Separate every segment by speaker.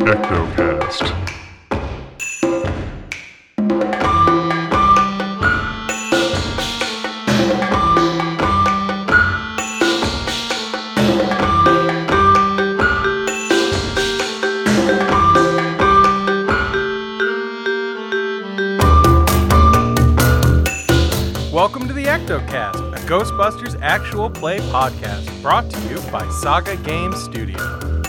Speaker 1: Ectocast.
Speaker 2: Welcome to the Ectocast, a Ghostbusters actual play podcast brought to you by Saga Game Studio.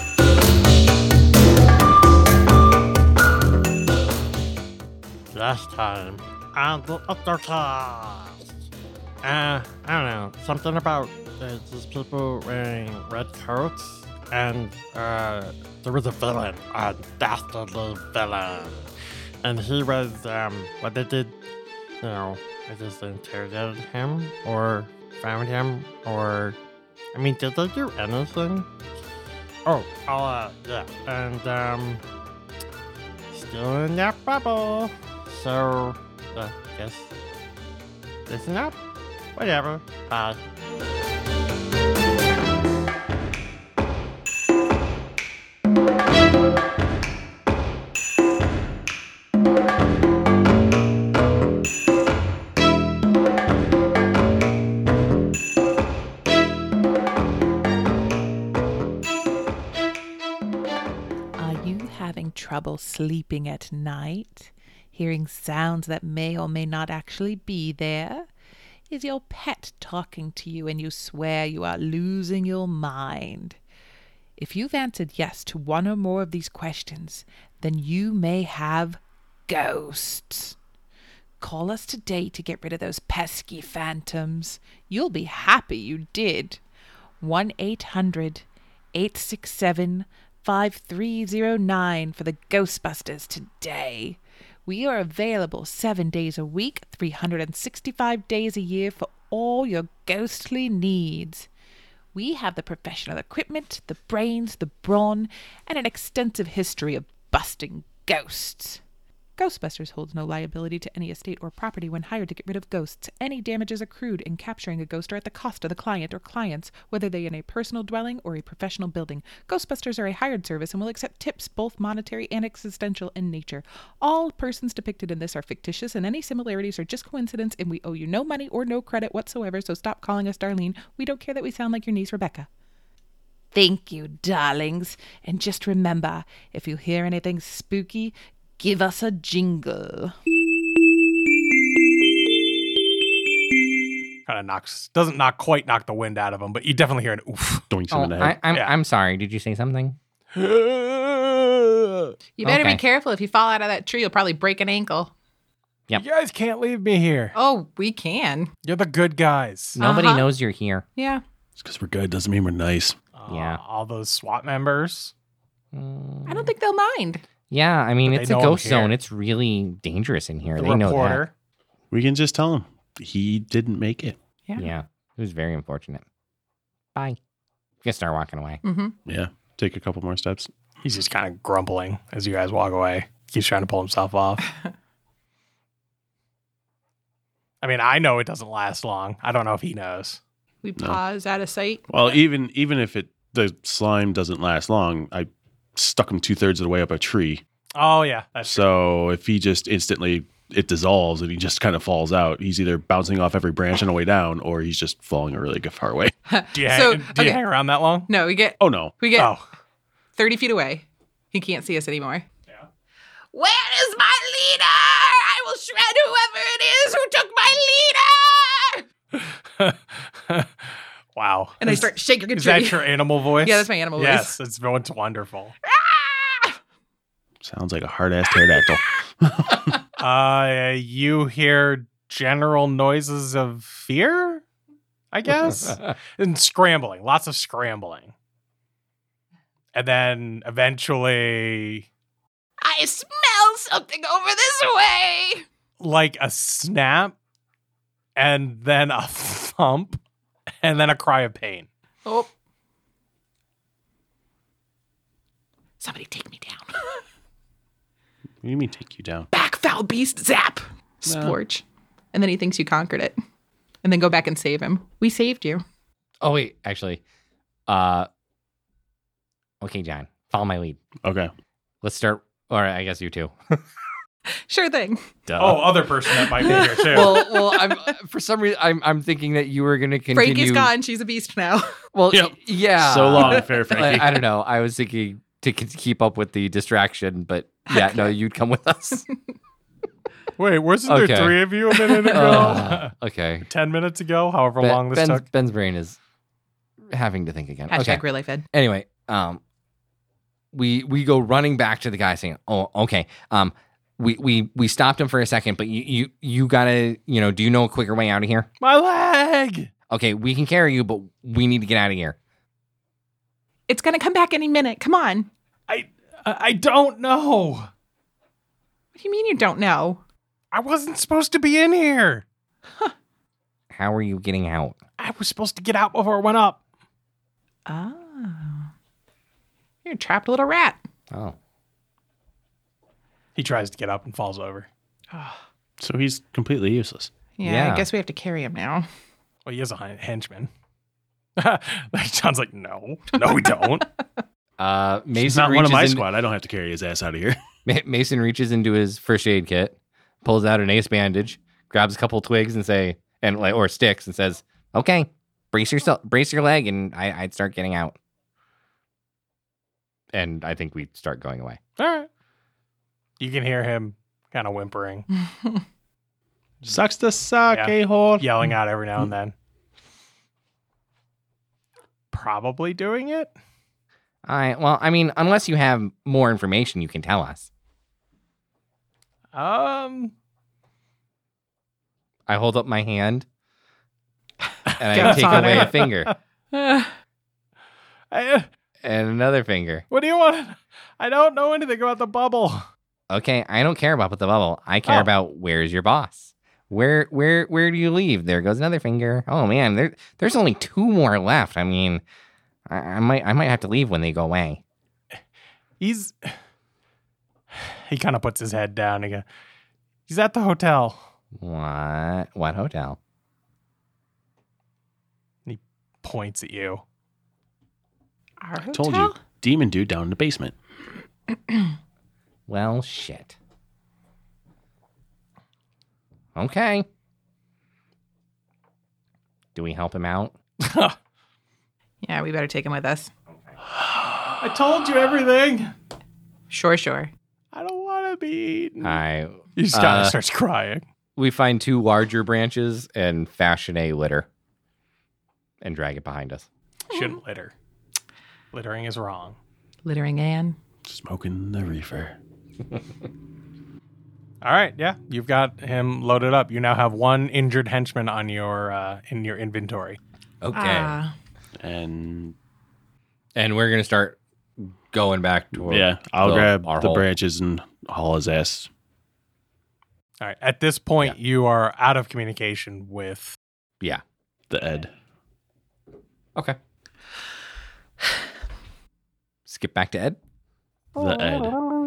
Speaker 3: Last time on the Ectocast. I don't know, something about these people wearing red coats, and there was a villain, a dastardly villain, and he was, what they did, you know, I just interrogated him, or found him, or, I mean, did they do anything? Yeah, and, still in that bubble. So, guess, listen up. Whatever. Bye.
Speaker 4: Are you having trouble sleeping at night? Hearing sounds that may or may not actually be there? Is your pet talking to you and you swear you are losing your mind? If you've answered yes to one or more of these questions, then you may have ghosts. Call us today to get rid of those pesky phantoms. You'll be happy you did. 1-800-867-5309 for the Ghostbusters today. We are available 7 days a week, 365 days a year for all your ghostly needs. We have the professional equipment, the brains, the brawn, and an extensive history of busting ghosts. Ghostbusters holds no liability to any estate or property when hired to get rid of ghosts. Any damages accrued in capturing a ghost are at the cost of the client or clients, whether they in a personal dwelling or a professional building. Ghostbusters are a hired service and will accept tips, both monetary and existential in nature. All persons depicted in this are fictitious, and any similarities are just coincidence, and we owe you no money or no credit whatsoever, so stop calling us Darlene. We don't care that we sound like your niece Rebecca. Thank you, darlings. And just remember, if you hear anything spooky, give us a jingle.
Speaker 2: Kind of doesn't quite knock the wind out of him, but you definitely hear an oof.
Speaker 5: Doing something in the head.
Speaker 6: I'm sorry. Did you say something?
Speaker 4: You better
Speaker 6: Okay.
Speaker 4: be careful. If you fall out of that tree, you'll probably break an ankle.
Speaker 6: Yep.
Speaker 2: You guys can't leave me here.
Speaker 4: Oh, we can.
Speaker 2: You're the good guys.
Speaker 6: Nobody
Speaker 4: Uh-huh.
Speaker 6: knows you're here.
Speaker 4: Yeah.
Speaker 5: Just because we're good doesn't mean we're nice.
Speaker 6: Yeah.
Speaker 2: All those SWAT members.
Speaker 4: I don't think they'll mind.
Speaker 6: Yeah, I mean,
Speaker 2: But
Speaker 6: it's
Speaker 2: they
Speaker 6: a
Speaker 2: know I'm
Speaker 6: ghost
Speaker 2: here.
Speaker 6: zone. It's really dangerous in here.
Speaker 2: The
Speaker 6: They know
Speaker 2: reporter.
Speaker 5: We can just tell him he didn't make it.
Speaker 6: that. Yeah. It was very unfortunate. Bye. You can start walking away.
Speaker 4: Mm-hmm.
Speaker 5: Yeah. Take a couple more steps.
Speaker 2: He's just kind of grumbling as you guys walk away. Keeps trying to pull himself off. I mean, I know it doesn't last long. I don't know if he knows.
Speaker 4: We
Speaker 5: No.
Speaker 4: pause out of sight.
Speaker 5: Well, even if the slime doesn't last long, I stuck him 2/3 of the way up a tree.
Speaker 2: Oh, yeah. That's true.
Speaker 5: So if he just instantly it dissolves and he just kind of falls out, he's either bouncing off every branch on the way down or he's just falling a really good far away.
Speaker 2: Do you,
Speaker 4: So,
Speaker 2: hang, do you
Speaker 4: okay.
Speaker 2: hang around that long?
Speaker 4: No, we get
Speaker 5: Oh no.
Speaker 4: 30 feet away. He can't see us anymore.
Speaker 2: Yeah.
Speaker 4: Where is my leader? I will shred whoever it is who took my leader.
Speaker 2: Wow.
Speaker 4: And I start shaking a
Speaker 2: Is
Speaker 4: tree.
Speaker 2: that your animal voice?
Speaker 4: Yeah, that's my animal voice.
Speaker 2: Yes, it's wonderful.
Speaker 5: Sounds like a hard ass pterodactyl.
Speaker 2: You hear general noises of fear, I guess, and scrambling, lots of scrambling. And then eventually,
Speaker 4: I smell something over this way.
Speaker 2: like a snap, and then a thump, and then a cry of pain.
Speaker 4: Oh. Somebody take me down.
Speaker 5: What do you mean take you down?
Speaker 4: Back, foul beast, zap. Splorch. And then he thinks you conquered it. And then go back and save him. We saved you.
Speaker 6: Oh, wait. Actually, okay, John. Follow my lead.
Speaker 5: Okay.
Speaker 6: Let's start. Or I guess you too.
Speaker 4: Sure thing.
Speaker 6: Duh.
Speaker 2: Oh, other person that might be here too.
Speaker 6: well, I'm for some reason I'm thinking that you were going to continue.
Speaker 4: Frankie's gone. She's a beast now.
Speaker 6: Well,
Speaker 5: Yep.
Speaker 6: yeah.
Speaker 5: So long, Fair Frankie.
Speaker 6: I don't know. I was thinking to keep up with the distraction, but yeah, no, you'd come with us.
Speaker 2: Wait, wasn't
Speaker 6: Okay.
Speaker 2: there 3 of you a minute ago?
Speaker 6: Okay.
Speaker 2: 10 minutes ago, however long this took.
Speaker 6: Ben's brain is having to think again.
Speaker 4: Hashtag
Speaker 6: Okay.
Speaker 4: real life ed.
Speaker 6: Anyway, we go running back to the guy saying, "Oh, okay. We stopped him for a second, but you gotta, do you know a quicker way out of here?
Speaker 2: My leg!
Speaker 6: Okay, we can carry you, but we need to get out of here."
Speaker 4: It's going to come back any minute. Come on.
Speaker 2: I don't know.
Speaker 4: What do you mean you don't know?
Speaker 2: I wasn't supposed to be in here.
Speaker 6: How are you getting out?
Speaker 2: I was supposed to get out before I went up.
Speaker 4: Oh. You're a trapped little rat.
Speaker 6: Oh,
Speaker 2: He tries to get up and falls over.
Speaker 5: So he's completely useless.
Speaker 4: Yeah,
Speaker 6: Yeah.
Speaker 4: I guess we have to carry him now.
Speaker 2: Well, he is a henchman. John's like, no, we don't.
Speaker 6: Mason
Speaker 5: He's not one of my
Speaker 6: reaches
Speaker 5: squad. I don't have to carry his ass out of here.
Speaker 6: Mason reaches into his first aid kit, pulls out an ace bandage, grabs a couple twigs or sticks and says, "Okay, brace your leg," and I'd start getting out. And I think we start going away.
Speaker 2: All right. You can hear him kind of whimpering,
Speaker 5: Sucks to suck,
Speaker 2: Yeah.
Speaker 5: a-hole.
Speaker 2: yelling out every now and then. Probably doing it.
Speaker 6: All right. Well, I mean, unless you have more information, you can tell us.
Speaker 2: Um,
Speaker 6: I hold up my hand and I
Speaker 4: Go,
Speaker 6: take away
Speaker 4: Connor.
Speaker 6: a finger
Speaker 2: I,
Speaker 6: and another finger.
Speaker 2: what do you want? I don't know anything about the bubble.
Speaker 6: Okay, I don't care about the bubble. I care
Speaker 2: Oh.
Speaker 6: about where's your boss. Where do you leave? There goes another finger. Oh man, there's only 2 more left. I mean, I might have to leave when they go away.
Speaker 2: He kind of puts his head down again. He's at the hotel.
Speaker 6: What? What hotel?
Speaker 2: Points at you.
Speaker 4: Our hotel?
Speaker 5: Told you. Demon dude down in the basement.
Speaker 6: Well, shit. Okay. Do we help him out?
Speaker 4: Yeah, we better take him with us.
Speaker 2: I told you everything.
Speaker 4: Sure.
Speaker 2: I don't want to be eaten.
Speaker 6: He
Speaker 2: He kind of starts crying.
Speaker 6: We find 2 larger branches and fashion a litter and drag it behind us.
Speaker 2: Shouldn't litter. Littering is wrong.
Speaker 4: Littering Ann.
Speaker 5: Smoking the reefer.
Speaker 2: All right, yeah, you've got him loaded up. You now have 1 injured henchman on your in your inventory.
Speaker 6: Okay.
Speaker 4: Ah.
Speaker 5: And
Speaker 6: And we're going to start going back toward
Speaker 5: I'll grab
Speaker 6: our
Speaker 5: the
Speaker 6: hole.
Speaker 5: branches and haul his ass.
Speaker 2: All right, at this point, you are out of communication with.
Speaker 6: Yeah.
Speaker 5: The Ed.
Speaker 6: Okay. Skip back to Ed.
Speaker 5: The Ed.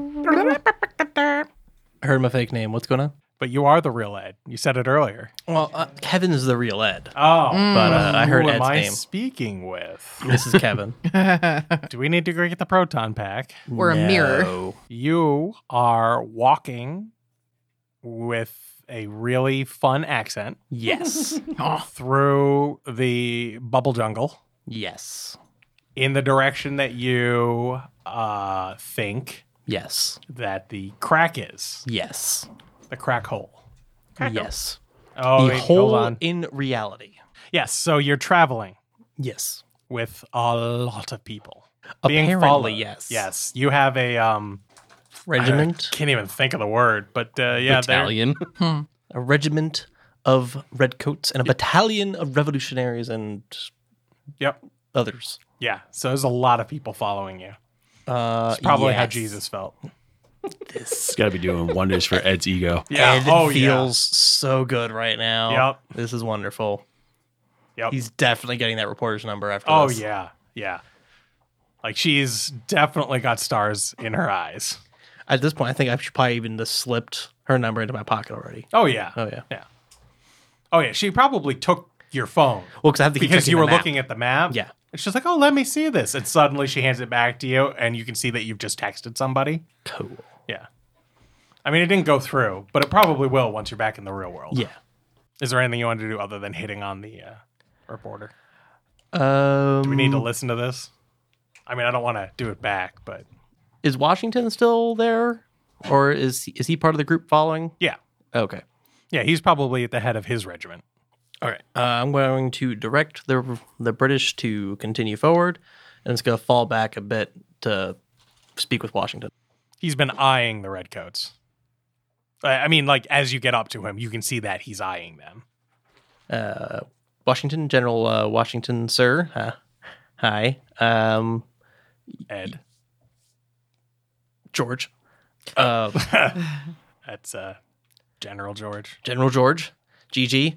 Speaker 1: I heard my fake name. What's going on?
Speaker 2: But you are the real Ed. You said it earlier.
Speaker 1: Well, Kevin is the real Ed.
Speaker 2: Oh,
Speaker 1: But I heard
Speaker 2: who am
Speaker 1: Ed's
Speaker 2: I
Speaker 1: name.
Speaker 2: speaking with?
Speaker 1: This is Kevin.
Speaker 2: Do we need to go get the proton pack?
Speaker 4: Or a mirror.
Speaker 1: No.
Speaker 2: You are walking with a really fun accent
Speaker 1: Yes.
Speaker 2: through the bubble jungle
Speaker 1: Yes.
Speaker 2: in the direction that you think
Speaker 1: Yes.
Speaker 2: that the crack is.
Speaker 1: Yes.
Speaker 2: The crack hole.
Speaker 1: Yes.
Speaker 2: Oh,
Speaker 1: The
Speaker 2: wait, hold
Speaker 1: whole
Speaker 2: on.
Speaker 1: in reality.
Speaker 2: Yes, so you're traveling
Speaker 1: Yes.
Speaker 2: with a lot of people. Being
Speaker 1: Apparently,
Speaker 2: followed.
Speaker 1: yes.
Speaker 2: Yes, you have a
Speaker 1: Regiment.
Speaker 2: I can't even think of the word, but yeah, there.
Speaker 6: Battalion.
Speaker 1: A regiment of redcoats and a battalion of revolutionaries and
Speaker 2: Yep.
Speaker 1: others.
Speaker 2: Yeah, so there's a lot of people following you. It's probably how
Speaker 1: yes.
Speaker 2: Jesus felt.
Speaker 5: It's got to be doing wonders for Ed's ego.
Speaker 2: Yeah.
Speaker 1: Ed
Speaker 2: Oh,
Speaker 1: feels so good right now.
Speaker 2: Yep.
Speaker 1: This is wonderful.
Speaker 2: Yep.
Speaker 1: He's definitely getting that reporter's number after
Speaker 2: Oh
Speaker 1: this.
Speaker 2: yeah, yeah. Like she's definitely got stars in her eyes.
Speaker 1: At this point, I think I should probably even just slipped her number into my pocket already.
Speaker 2: Oh yeah.
Speaker 1: Oh, yeah.
Speaker 2: Yeah. Oh yeah. She probably took your phone
Speaker 1: Well, because I have to keep
Speaker 2: because
Speaker 1: checking
Speaker 2: you
Speaker 1: the
Speaker 2: were
Speaker 1: map.
Speaker 2: looking at the map.
Speaker 1: Yeah.
Speaker 2: And she's like, oh, let me see this. And suddenly she hands it back to you, and you can see that you've just texted somebody.
Speaker 1: Cool.
Speaker 2: Yeah. I mean, it didn't go through, but it probably will once you're back in the real world.
Speaker 1: Yeah.
Speaker 2: Is there anything you want to do other than hitting on the reporter?
Speaker 1: Do
Speaker 2: Do we need to listen to this? I mean, I don't want to do it back, but
Speaker 1: Is Washington still there, or is he part of the group following?
Speaker 2: yeah.
Speaker 1: Okay.
Speaker 2: Yeah, he's probably at the head of his regiment.
Speaker 1: All right. I'm going to direct the British to continue forward, and it's going to fall back a bit to speak with Washington.
Speaker 2: He's been eyeing the redcoats. I mean, like, as you get up to him, you can see that he's eyeing them.
Speaker 1: Washington, General Washington, sir. Hi.
Speaker 2: Ed.
Speaker 1: George.
Speaker 2: That's General George.
Speaker 1: General George. GG.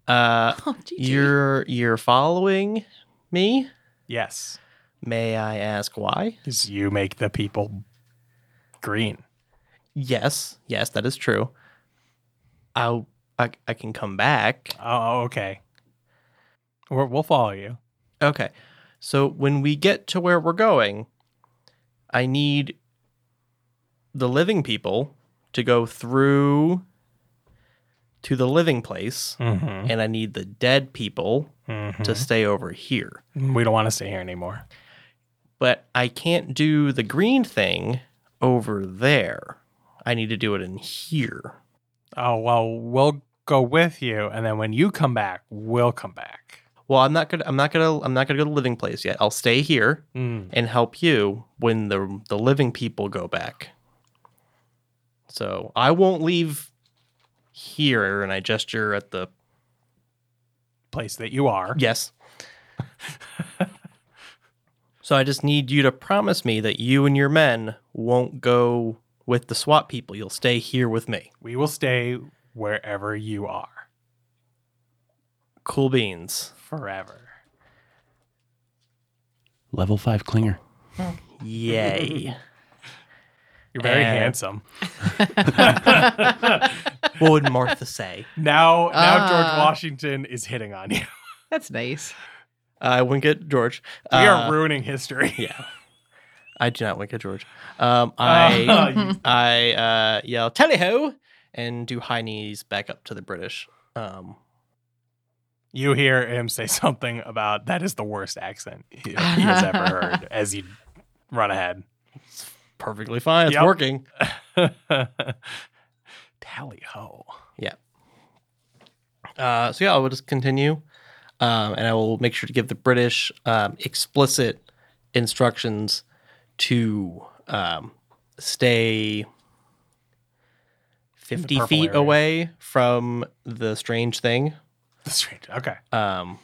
Speaker 1: You're following me?
Speaker 2: Yes.
Speaker 1: May I ask why?
Speaker 2: Because you make the people green.
Speaker 1: Yes, that is true. I can come back.
Speaker 2: Oh, okay. We'll follow you.
Speaker 1: Okay. So when we get to where we're going, I need the living people to go through to the living place,
Speaker 2: Mm-hmm.
Speaker 1: and I need the dead people to stay over here.
Speaker 2: We don't want to stay here anymore.
Speaker 1: But I can't do the green thing over there. I need to do it in here.
Speaker 2: Oh, well, we'll go with you, and then when you come back, we'll come back.
Speaker 1: Well, I'm not gonna go to the living place yet. I'll stay here and help you when the living people go back. So I won't leave here, and I gesture at the
Speaker 2: Place that you are.
Speaker 1: yes. So I just need you to promise me that you and your men won't go with the SWAT people. You'll stay here with me.
Speaker 2: We will stay wherever you are
Speaker 1: Cool beans.
Speaker 2: forever.
Speaker 5: Level 5 clinger.
Speaker 1: Yay.
Speaker 2: You're very
Speaker 1: And-
Speaker 2: handsome.
Speaker 1: What would Martha say?
Speaker 2: Now George Washington is hitting on you.
Speaker 4: That's nice.
Speaker 1: I wink at George.
Speaker 2: We are ruining history.
Speaker 1: Yeah. I do not wink at George. I yell, tally-ho, and do high knees back up to the British.
Speaker 2: You hear him say something about that is the worst accent he has ever heard as you run ahead.
Speaker 1: Perfectly fine. It's
Speaker 2: Yep.
Speaker 1: working.
Speaker 2: Tally ho.
Speaker 1: Yeah. So yeah, I will just continue, and I will make sure to give the British explicit instructions to stay 50
Speaker 2: purple
Speaker 1: feet
Speaker 2: area.
Speaker 1: away from the strange thing.
Speaker 2: The strange. Okay.
Speaker 1: I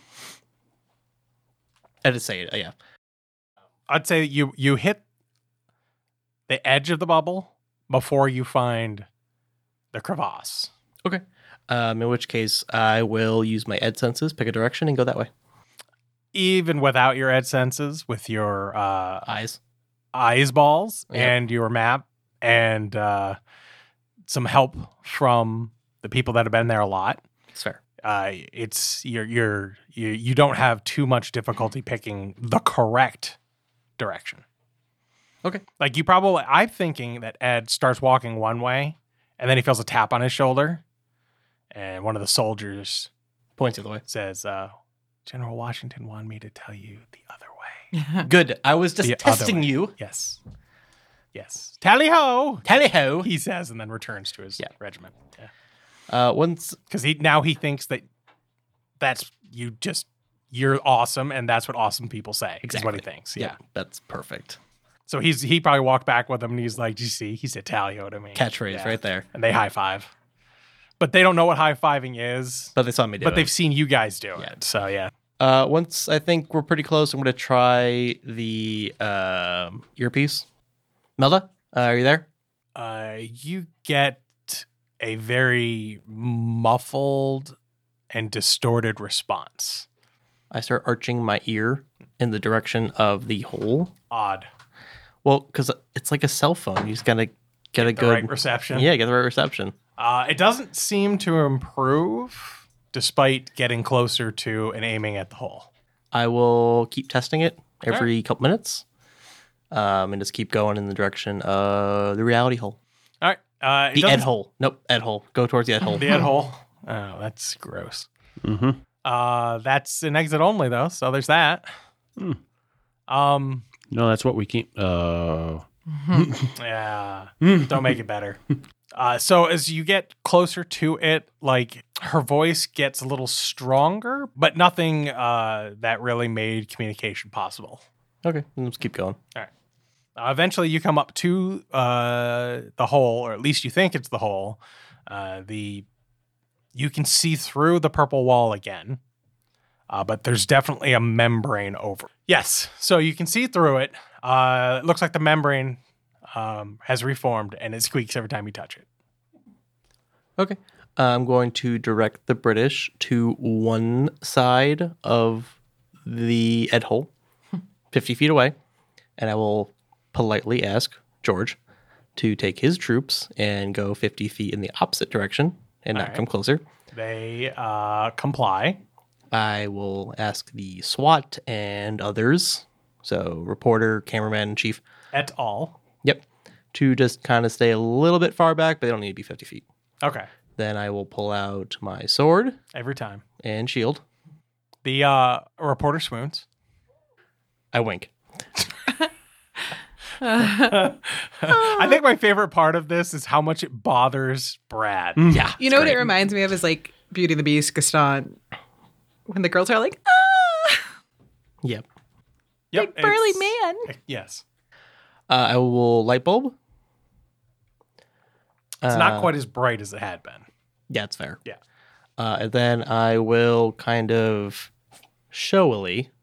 Speaker 1: just say it. Yeah.
Speaker 2: I'd say you hit the edge of the bubble before you find the crevasse.
Speaker 1: Okay. In which case, I will use my ed senses, pick a direction, and go that way.
Speaker 2: Even without your ed senses, with your
Speaker 1: Eyes.
Speaker 2: eyes balls
Speaker 1: Yep.
Speaker 2: and your map and some help from the people that have been there a lot.
Speaker 1: It's fair.
Speaker 2: It's you don't have too much difficulty picking the correct direction.
Speaker 1: Okay.
Speaker 2: Like I'm thinking that Ed starts walking one way and then he feels a tap on his shoulder and one of the soldiers
Speaker 1: Points the other way.
Speaker 2: says, General Washington wanted me to tell you the other way.
Speaker 1: Good. I was just
Speaker 2: The other
Speaker 1: testing
Speaker 2: way.
Speaker 1: you.
Speaker 2: Yes. Tally ho,
Speaker 1: Tally-ho.
Speaker 2: he says, and then returns to his
Speaker 1: Yeah.
Speaker 2: regiment. Yeah.
Speaker 1: Once
Speaker 2: Because he thinks that that's you're awesome, and that's what awesome people say. Is what he thinks. Yeah.
Speaker 1: that's perfect.
Speaker 2: So he probably walked back with him, and he's like, "Do you see? He said Talio to me."
Speaker 1: Catchphrase
Speaker 2: Yeah.
Speaker 1: right there.
Speaker 2: And they high five, but they don't know what high fiving is.
Speaker 1: But they saw me do
Speaker 2: But
Speaker 1: it.
Speaker 2: they've seen you guys do
Speaker 1: Yeah.
Speaker 2: it. So yeah.
Speaker 1: Once I think we're pretty close, I'm going to try the earpiece. Melda, are you there?
Speaker 2: You get a very muffled and distorted response.
Speaker 1: I start arching my ear in the direction of the hole.
Speaker 2: Odd.
Speaker 1: Well, because it's like a cell phone. You just got to get a
Speaker 2: The
Speaker 1: good
Speaker 2: right reception.
Speaker 1: Yeah, get the right reception.
Speaker 2: It doesn't seem to improve despite getting closer to and aiming at the hole.
Speaker 1: I will keep testing it every couple minutes, and just keep going in the direction of the reality hole.
Speaker 2: All right.
Speaker 1: The Ed hole. Nope, Ed hole. Go towards the Ed hole.
Speaker 2: The Ed hole. Oh, that's gross.
Speaker 5: Mm-hmm.
Speaker 2: That's an exit only though, so there's that.
Speaker 5: No, that's what we keep.
Speaker 2: Yeah. Don't make it better. So as you get closer to it, like her voice gets a little stronger, but nothing that really made communication possible.
Speaker 1: Okay, let's keep going.
Speaker 2: All right. Eventually, you come up to the hole, or at least you think it's the hole. You can see through the purple wall again, but there's definitely a membrane over. Yes, so you can see through it. It looks like the membrane has reformed, and it squeaks every time you touch it.
Speaker 1: Okay. I'm going to direct the British to one side of the Ed hole, 50 feet away, and I will politely ask George to take his troops and go 50 feet in the opposite direction and not come closer.
Speaker 2: They comply.
Speaker 1: I will ask the SWAT and others, so reporter, cameraman, chief,
Speaker 2: Et al.
Speaker 1: Yep, to just kind of stay a little bit far back, but they don't need to be 50 feet.
Speaker 2: Okay.
Speaker 1: Then I will pull out my sword
Speaker 2: Every time.
Speaker 1: and shield.
Speaker 2: The reporter swoons.
Speaker 1: I wink.
Speaker 2: I think my favorite part of this is how much it bothers Brad.
Speaker 1: Yeah.
Speaker 7: You know what it reminds me of is like Beauty and the Beast, Gaston, when the girls are like, ah,
Speaker 1: Yep.
Speaker 2: Yep,
Speaker 7: big burly
Speaker 2: it's-
Speaker 7: man.
Speaker 2: Yes.
Speaker 1: I will light bulb.
Speaker 2: It's not quite as bright as it had been.
Speaker 1: Yeah, it's fair.
Speaker 2: Yeah.
Speaker 1: And then I will kind of showily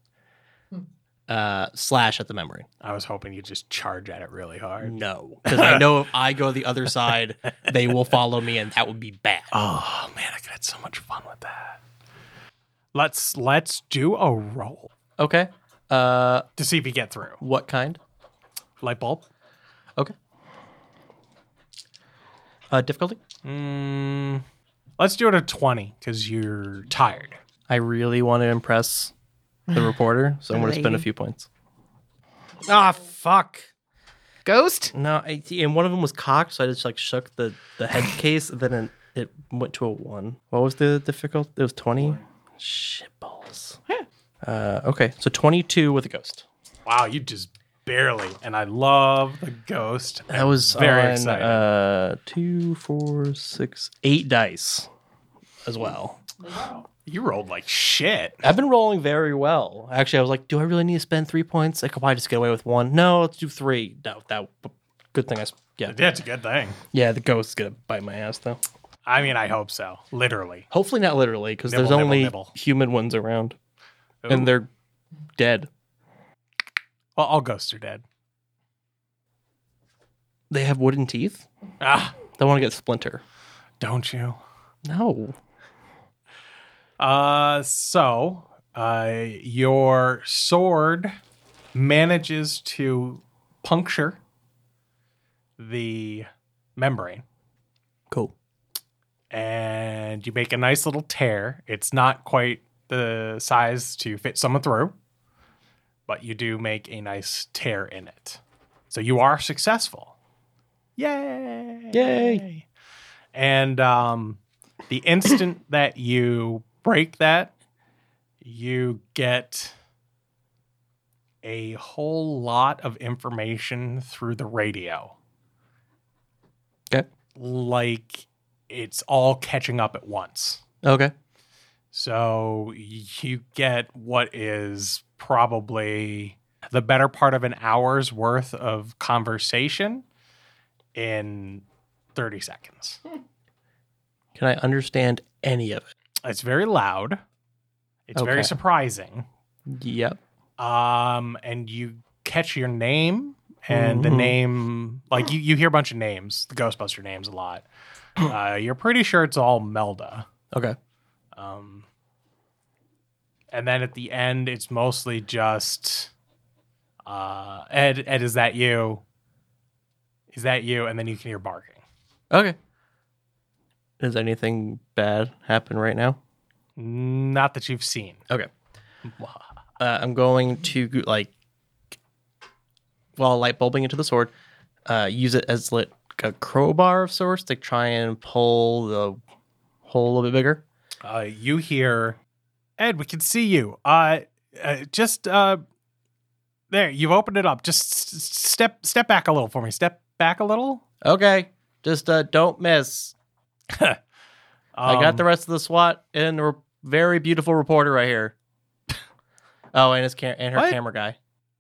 Speaker 1: slash at the membrane.
Speaker 2: I was hoping you'd just charge at it really hard.
Speaker 1: No, because I know if I go the other side, they will follow me, and that would be bad.
Speaker 2: Oh man, I could have so much fun with that. Let's do a roll
Speaker 1: Okay.
Speaker 2: to see if you get through.
Speaker 1: What kind?
Speaker 2: Light bulb.
Speaker 1: Okay. Difficulty?
Speaker 2: Let's do it at 20 because you're tired.
Speaker 1: I really want to impress the reporter, so I'm going to spend a few points.
Speaker 6: Ah, fuck.
Speaker 7: Ghost?
Speaker 1: No, and one of them was cocked, so I just like shook the head case, and then it went to a 1. What was the difficult? It was 20? Shit balls. Okay, so 22 with a ghost.
Speaker 2: Wow, you just barely. And I love the ghost.
Speaker 1: That was
Speaker 2: very
Speaker 1: on,
Speaker 2: exciting.
Speaker 1: 2, 4, 6, 8 dice as well.
Speaker 2: You rolled like shit.
Speaker 1: I've been rolling very well. Actually, I was like, do I really need to spend 3 points? I could probably just get away with 1. No, let's do 3. No, that good thing.
Speaker 2: Yeah, it's a good thing.
Speaker 1: Yeah, the ghost is gonna bite my ass though.
Speaker 2: I mean, I hope so. Literally.
Speaker 1: Hopefully not literally, because
Speaker 2: Nibble,
Speaker 1: there's
Speaker 2: nibble,
Speaker 1: only
Speaker 2: nibble.
Speaker 1: human ones around,
Speaker 2: Ooh.
Speaker 1: and they're dead.
Speaker 2: Well, all ghosts are dead.
Speaker 1: They have wooden teeth.
Speaker 2: Ah,
Speaker 1: They want to get Splinter.
Speaker 2: don't you?
Speaker 1: No.
Speaker 2: So your sword manages to puncture the membrane,
Speaker 1: Cool.
Speaker 2: and you make a nice little tear. It's not quite the size to fit someone through, but you do make a nice tear in it. So you are successful. Yay!
Speaker 1: Yay.
Speaker 2: And the instant that you break that, you get a whole lot of information through the radio.
Speaker 1: Okay.
Speaker 2: Like it's all catching up at once.
Speaker 1: Okay.
Speaker 2: So you get what is probably the better part of an hour's worth of conversation in 30 seconds.
Speaker 1: Can I understand any of it?
Speaker 2: It's very loud. It's very
Speaker 1: Okay.
Speaker 2: surprising.
Speaker 1: Yep.
Speaker 2: And you catch your name and the name, like you hear a bunch of names, the Ghostbuster names a lot. You're pretty sure it's all Melda.
Speaker 1: Okay.
Speaker 2: And then at the end, it's mostly just Ed, is that you? Is that you? And then you can hear barking.
Speaker 1: Okay. Does anything bad happen right now?
Speaker 2: Not that you've seen.
Speaker 1: Okay. I'm going to while light bulbing into the sword, use it as like a crowbar of sorts to try and pull the hole a little bit bigger.
Speaker 2: You hear, Ed, we can see you. Just there, you've opened it up. Just step back a little for me. Step back a little.
Speaker 1: Okay, just don't miss. I got the rest of the SWAT and the very beautiful reporter right here. Oh, and his her
Speaker 2: What?
Speaker 1: camera guy.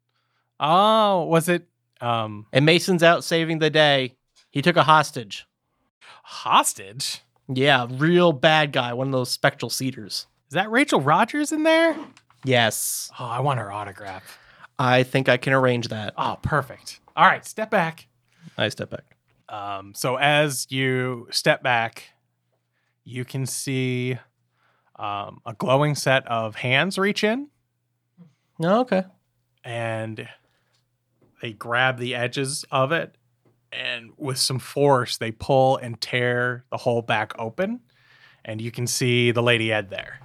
Speaker 2: Oh, was it
Speaker 1: And Mason's out saving the day. He took a hostage.
Speaker 2: hostage?
Speaker 1: Yeah, real bad guy. One of those spectral cedars.
Speaker 2: Is that Rachel Rogers in there?
Speaker 1: Yes,
Speaker 2: Oh, I want her autograph.
Speaker 1: I think I can arrange that.
Speaker 2: Oh, perfect. All right, step back.
Speaker 1: I step back.
Speaker 2: So as you step back, you can see a glowing set of hands reach in,
Speaker 1: Oh, okay.
Speaker 2: and they grab the edges of it, and with some force, they pull and tear the hole back open, and you can see the Lady Ed there.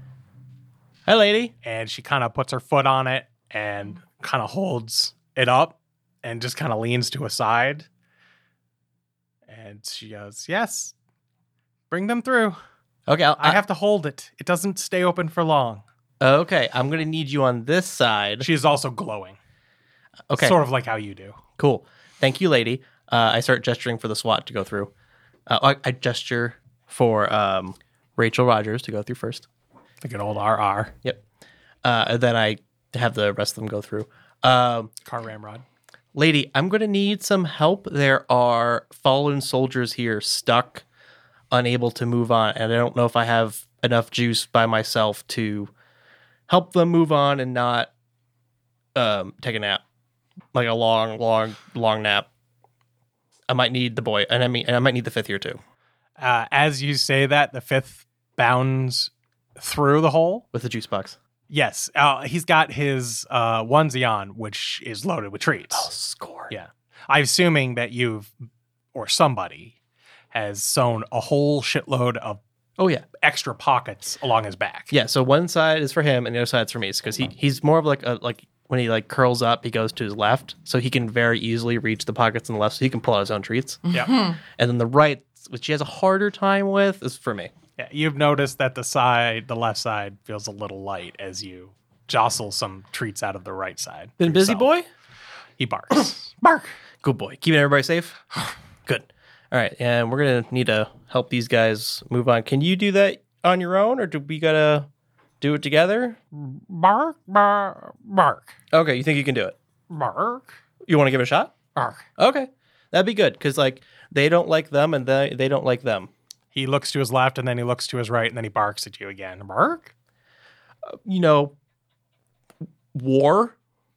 Speaker 1: Hi, lady.
Speaker 2: And she kind of puts her foot on it and kind of holds it up and just kind of leans to a side. And she goes, yes, bring them through.
Speaker 1: Okay,
Speaker 2: I have to hold it. It doesn't stay open for long.
Speaker 1: Okay, I'm gonna need you on this side.
Speaker 2: She is also glowing.
Speaker 1: Okay,
Speaker 2: Sort of like how you do.
Speaker 1: cool. Thank you, lady. I start gesturing for the SWAT to go through. I gesture for Rachel Rogers to go through first.
Speaker 2: The good old RR.
Speaker 1: Yep. And then I have the rest of them go through.
Speaker 2: Car ramrod.
Speaker 1: Lady, I'm going to need some help. There are fallen soldiers here stuck, unable to move on. And I don't know if I have enough juice by myself to help them move on and not take a nap. Like a long nap. I might need the boy. And I might need the fifth here too.
Speaker 2: As you say that, the fifth bounds through the hole.
Speaker 1: With the juice box.
Speaker 2: Yes. He's got his onesie on, which is loaded with treats.
Speaker 1: Oh, score.
Speaker 2: Yeah. I'm assuming that you've, or somebody, has sewn a whole shitload of
Speaker 1: Oh, yeah.
Speaker 2: extra pockets along his back.
Speaker 1: Yeah, so one side is for him and the other side's for me. Because he's more of like when he like curls up, he goes to his left. So he can very easily reach the pockets on the left so he can pull out his own treats.
Speaker 2: Yeah.
Speaker 1: And then the right, which he has a harder time with, is for me.
Speaker 2: Yeah. You've noticed that the left side feels a little light as you jostle some treats out of the right side.
Speaker 1: Been
Speaker 2: for
Speaker 1: busy,
Speaker 2: yourself.
Speaker 1: boy?
Speaker 2: He barks. Bark.
Speaker 1: Good boy. Keeping everybody safe? Good. All right, and we're going to need to help these guys move on. Can you do that on your own, or do we got to do it together?
Speaker 2: Bark. Bark. Bark.
Speaker 1: Okay, you think you can do it?
Speaker 2: Bark.
Speaker 1: You want to give it a shot?
Speaker 2: Bark.
Speaker 1: Okay, that'd be good, because like they don't like them, and they don't like them.
Speaker 2: He looks to his left, and then he looks to his right, and then he barks at you again. Bark.
Speaker 1: War?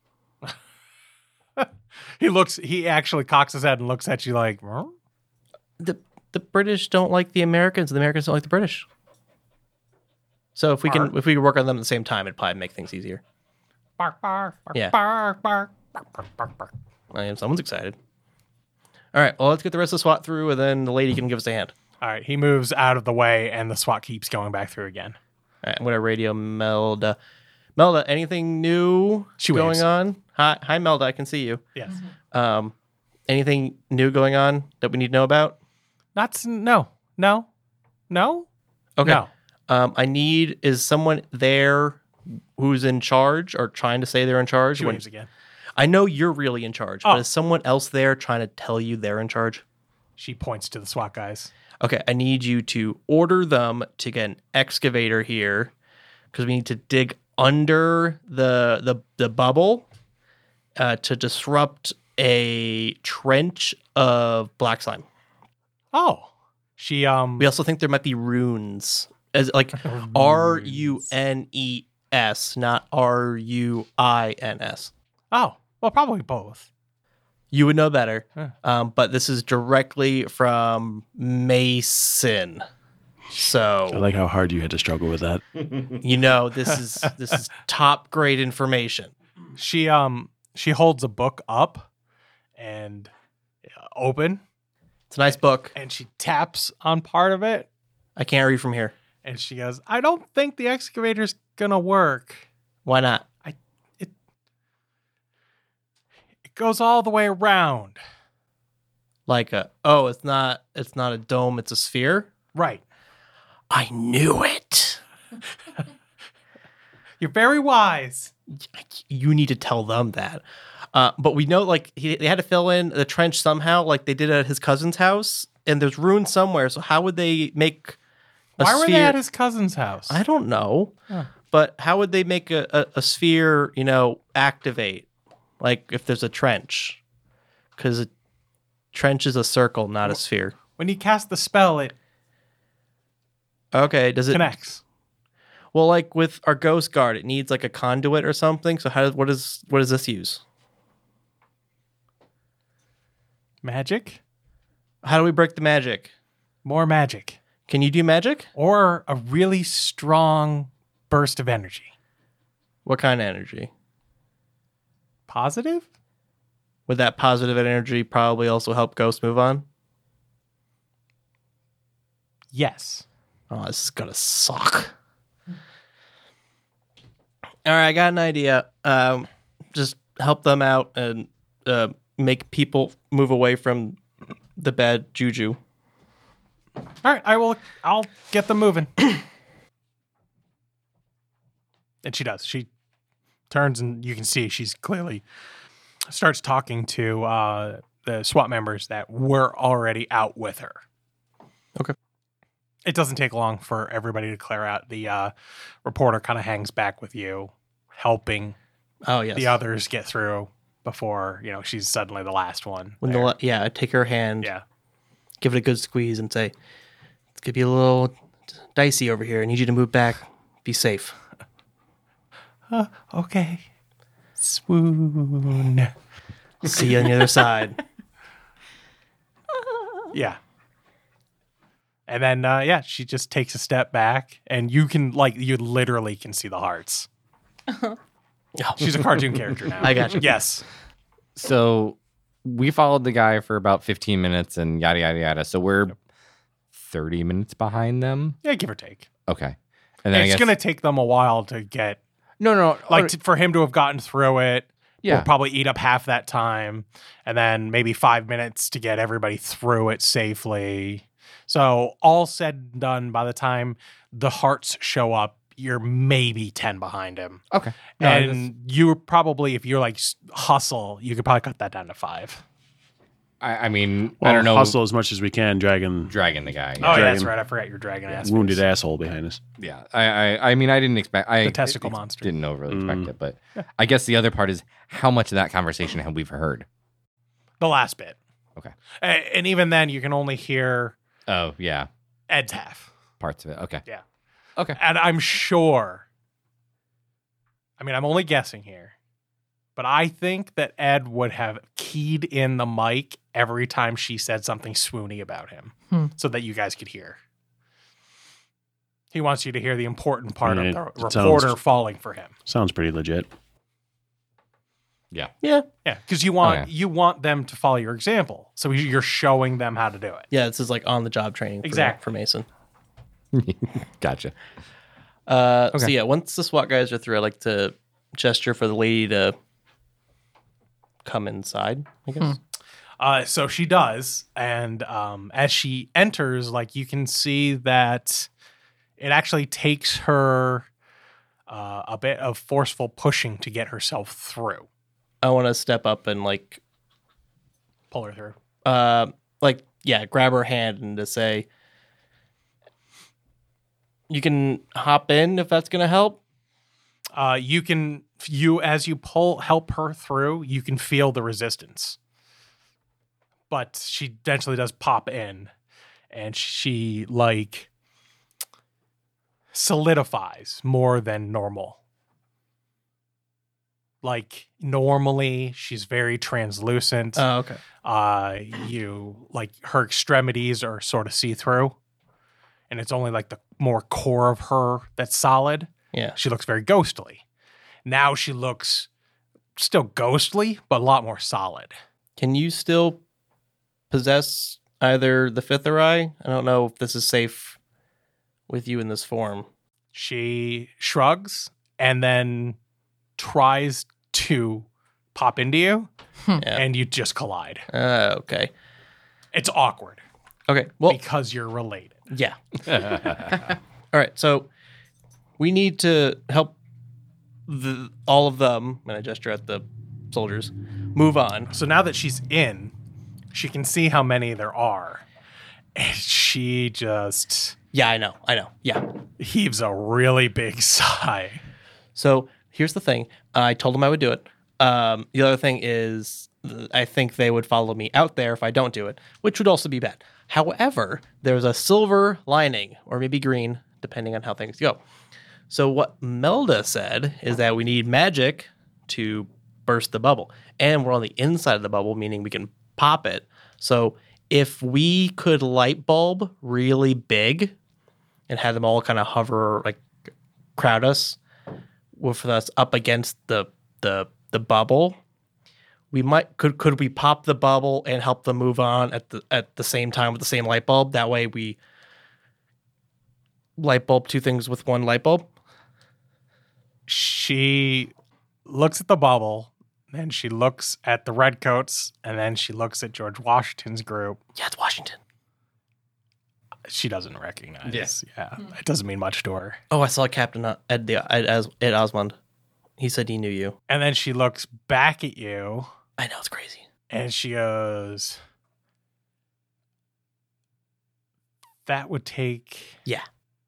Speaker 2: He actually cocks his head and looks at you like, huh?
Speaker 1: The British don't like the Americans, and the Americans don't like the British. So if we could work on them at the same time, it'd probably make things easier.
Speaker 2: Bark, bark, bark,
Speaker 1: Yeah.
Speaker 2: bark, bark, bark, bark, bark, bark.
Speaker 1: Someone's excited. All right, well, let's get the rest of the SWAT through, and then the lady can give us a hand.
Speaker 2: All right, he moves out of the way, and the SWAT keeps going back through again.
Speaker 1: All right, I'm going to radio Melda. Melda, anything new
Speaker 2: She
Speaker 1: going
Speaker 2: waves.
Speaker 1: on? Hi, Melda, I can see you.
Speaker 2: Yes.
Speaker 1: Anything new going on that we need to know about?
Speaker 2: No.
Speaker 1: Okay.
Speaker 2: No.
Speaker 1: Is someone there who's in charge or trying to say they're in charge?
Speaker 2: She waves again.
Speaker 1: I know you're really in charge,
Speaker 2: Oh.
Speaker 1: but is someone else there trying to tell you they're in charge?
Speaker 2: She points to the SWAT guys.
Speaker 1: Okay, I need you to order them to get an excavator here because we need to dig under the bubble to disrupt a trench of black slime.
Speaker 2: Oh. She
Speaker 1: We also think there might be runes, as like RUNES, not RUINS.
Speaker 2: Oh, well, probably both.
Speaker 1: You would know better,
Speaker 2: Huh.
Speaker 1: but this is directly from Mason.
Speaker 5: I
Speaker 1: So
Speaker 5: like how hard you had to struggle with that.
Speaker 1: this is top grade information.
Speaker 2: She holds a book up and open,
Speaker 1: It's a nice book.
Speaker 2: and she taps on part of it,
Speaker 1: I can't read from here.
Speaker 2: and she goes, "I don't think the excavator's gonna work.
Speaker 1: Why not?
Speaker 2: I goes all the way around.
Speaker 1: Like it's not a dome, it's a sphere.
Speaker 2: Right.
Speaker 1: I knew it.
Speaker 2: You're very wise.
Speaker 1: You need to tell them that. But we know, like, they had to fill in the trench somehow, like they did at his cousin's house, and there's ruins somewhere. So how would they make a
Speaker 2: Why
Speaker 1: sphere?
Speaker 2: were they at his cousin's house?
Speaker 1: I don't know.
Speaker 2: Huh.
Speaker 1: But how would they make a sphere, activate? Like if there's a trench. Because a trench is a circle, not a sphere.
Speaker 2: When you cast the spell, it
Speaker 1: Okay, does it
Speaker 2: connects.
Speaker 1: Well, like with our ghost guard, it needs like a conduit or something. So what does this use?
Speaker 2: Magic?
Speaker 1: How do we break the magic?
Speaker 2: More magic.
Speaker 1: Can you do magic?
Speaker 2: Or a really strong burst of energy.
Speaker 1: What kind of energy?
Speaker 2: Positive?
Speaker 1: Would that positive energy probably also help Ghost move on?
Speaker 2: Yes.
Speaker 1: Oh, this is gonna suck. All right, I got an idea. Just help them out and make people move away from the bad juju.
Speaker 2: All right, I'll get them moving. And she does. She turns and you can see she's clearly starts talking to the SWAT members that were already out with her.
Speaker 1: Okay.
Speaker 2: It doesn't take long for everybody to clear out. The reporter kind of hangs back with you, helping
Speaker 1: Oh yes.
Speaker 2: the others get through before, she's suddenly the last one.
Speaker 1: When
Speaker 2: there.
Speaker 1: I take her hand,
Speaker 2: Yeah.
Speaker 1: give it a good squeeze, and say, "It's gonna be a little dicey over here. I need you to move back. Be safe."
Speaker 2: Okay. Swoon.
Speaker 1: See you on the other side.
Speaker 2: Yeah. And then, she just takes a step back, and you literally can see the hearts. She's a cartoon character now.
Speaker 1: I got you.
Speaker 2: Yes.
Speaker 6: So we followed the guy for about 15 minutes and yada, yada, yada. So we're 30 minutes behind them.
Speaker 2: Yeah, give or take.
Speaker 6: Okay. And then
Speaker 2: It's going to take them a while to get,
Speaker 6: No.
Speaker 2: for him to have gotten through it.
Speaker 6: Yeah.
Speaker 2: We'll probably eat up half that time, and then maybe 5 minutes to get everybody through it safely. So all said and done, by the time the hearts show up, you're maybe 10 behind him.
Speaker 6: Okay.
Speaker 2: And you're probably, if you're hustle, you could probably cut that down to 5.
Speaker 6: I mean,
Speaker 5: Well,
Speaker 6: I don't know.
Speaker 5: Hustle as much as we can, dragging
Speaker 6: Dragging the guy.
Speaker 2: Oh, yeah, that's
Speaker 5: Dragon.
Speaker 2: right. I forgot your dragon ass.
Speaker 5: wounded
Speaker 2: face.
Speaker 5: asshole behind us.
Speaker 6: Yeah. I mean, I didn't expect.
Speaker 2: The testicle monster.
Speaker 6: Didn't overly expect it, but I guess the other part is how much of that conversation have we heard?
Speaker 2: The last bit.
Speaker 6: Okay.
Speaker 2: And even then, you can only hear
Speaker 6: Oh, yeah.
Speaker 2: Ed's half.
Speaker 6: Parts of it. Okay.
Speaker 2: Yeah.
Speaker 6: Okay.
Speaker 2: And I'm sure, I'm only guessing here, but I think that Ed would have keyed in the mic every time she said something swoony about him so that you guys could hear. He wants you to hear the important part
Speaker 5: Yeah,
Speaker 2: of the
Speaker 5: it
Speaker 2: reporter
Speaker 5: sounds-
Speaker 2: falling for him.
Speaker 5: Sounds pretty legit.
Speaker 6: Yeah.
Speaker 1: Yeah.
Speaker 2: Yeah, because you want
Speaker 6: Okay.
Speaker 2: you want them to follow your example. So you're showing them how to do it.
Speaker 1: Yeah, this is like on the job training
Speaker 2: Exactly.
Speaker 1: for Mason.
Speaker 6: Gotcha.
Speaker 1: So
Speaker 6: Okay.
Speaker 1: yeah, once the SWAT guys are through, I like to gesture for the lady to come inside, I guess.
Speaker 2: So she does, and as she enters, you can see that it actually takes her a bit of forceful pushing to get herself through.
Speaker 1: I want to step up and
Speaker 2: Pull her through.
Speaker 1: grab her hand and to say, "You can hop in if that's gonna help."
Speaker 2: As you help her through, you can feel the resistance. But she eventually does pop in, and she solidifies more than normal. Normally, she's very translucent.
Speaker 1: Oh, okay.
Speaker 2: Her extremities are sort of see-through, and it's only the more core of her that's solid.
Speaker 1: Yeah.
Speaker 2: She looks very ghostly. Now she looks still ghostly, but a lot more solid.
Speaker 1: Can you still possess either the fifth or eye? I don't know if this is safe with you in this form.
Speaker 2: She shrugs and then tries to pop into you,
Speaker 1: Yeah.
Speaker 2: and you just collide.
Speaker 1: Okay.
Speaker 2: It's awkward
Speaker 1: Okay. Well,
Speaker 2: because you're related.
Speaker 1: yeah. All right. So we need to help all of them, and I gesture at the soldiers, move on.
Speaker 2: So now that she's in, she can see how many there are. And she just
Speaker 1: Yeah, I know. Yeah.
Speaker 2: heaves a really big sigh.
Speaker 1: So here's the thing. I told them I would do it. The other thing is I think they would follow me out there if I don't do it, which would also be bad. However, there's a silver lining, or maybe green, depending on how things go. So what Melda said is that we need magic to burst the bubble. And we're on the inside of the bubble, meaning we can pop it. So if we could light bulb really big and have them all kind of hover, like crowd us, with us up against the bubble, we could we pop the bubble and help them move on at the same time with the same light bulb? That way we light bulb two things with one light bulb.
Speaker 2: She looks at the bubble, then she looks at the redcoats, and then she looks at George Washington's group.
Speaker 1: Yeah, it's Washington.
Speaker 2: She doesn't recognize. Yeah. It doesn't mean much to her.
Speaker 1: Oh, I saw Captain Ed Osmond. He said he knew you.
Speaker 2: And then she looks back at you,
Speaker 1: I know, it's crazy.
Speaker 2: and she goes, "That would take."
Speaker 1: Yeah.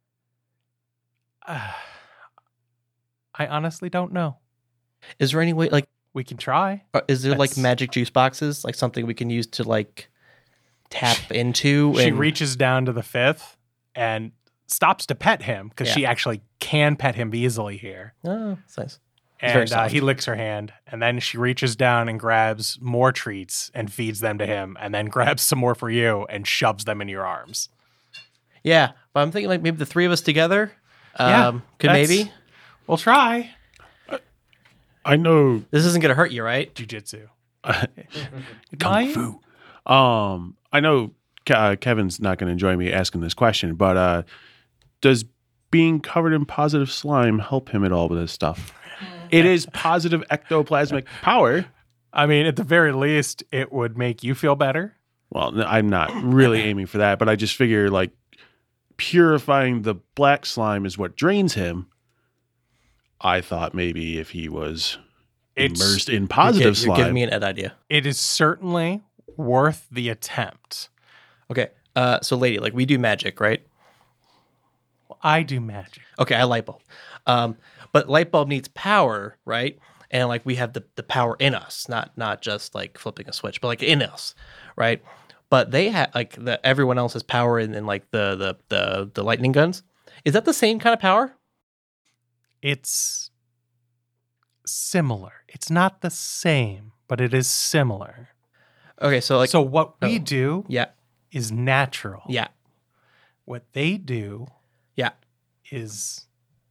Speaker 2: I honestly don't know.
Speaker 1: Is there any way, like,
Speaker 2: We can try.
Speaker 1: is there like
Speaker 2: That's-
Speaker 1: magic juice boxes, like something we can use to like tap into?
Speaker 2: She
Speaker 1: and-
Speaker 2: reaches down to the fifth and stops to pet him because
Speaker 1: Yeah.
Speaker 2: she actually can pet him easily here.
Speaker 1: Oh, that's nice. very
Speaker 2: And
Speaker 1: soft.
Speaker 2: he licks her hand, and then she reaches down and grabs more treats and feeds them to him, and then grabs some more for you and shoves them in your arms.
Speaker 1: Yeah, but I'm thinking like maybe the three of us together.
Speaker 2: Yeah,
Speaker 1: Could
Speaker 2: that's-
Speaker 1: maybe.
Speaker 2: We'll try.
Speaker 5: I know
Speaker 1: This isn't gonna hurt you, right?
Speaker 2: Jiu-jitsu.
Speaker 5: Kung Fu. I know Kevin's not going to enjoy me asking this question, but does being covered in positive slime help him at all with this stuff? It is positive ectoplasmic power.
Speaker 2: I mean, at the very least, it would make you feel better.
Speaker 5: Well, I'm not really aiming for that, but I just figure like purifying the black slime is what drains him. I thought maybe if he was immersed in positive
Speaker 1: You're giving
Speaker 5: slime.
Speaker 1: me an Ed idea.
Speaker 2: It is certainly worth the attempt.
Speaker 1: Okay. So lady, like we do magic, right?
Speaker 2: I do magic.
Speaker 1: Okay, I light bulb. But light bulb needs power, right? And like we have the power in us, not just like flipping a switch, but like in us, right? But they have like everyone else has power in like the lightning guns. Is that the same kind of power?
Speaker 2: It's similar. It's not the same, but it is similar.
Speaker 1: Okay, so like
Speaker 2: So what we
Speaker 1: oh.
Speaker 2: do
Speaker 1: yeah,
Speaker 2: is natural.
Speaker 1: yeah,
Speaker 2: What they do
Speaker 1: yeah.
Speaker 2: is,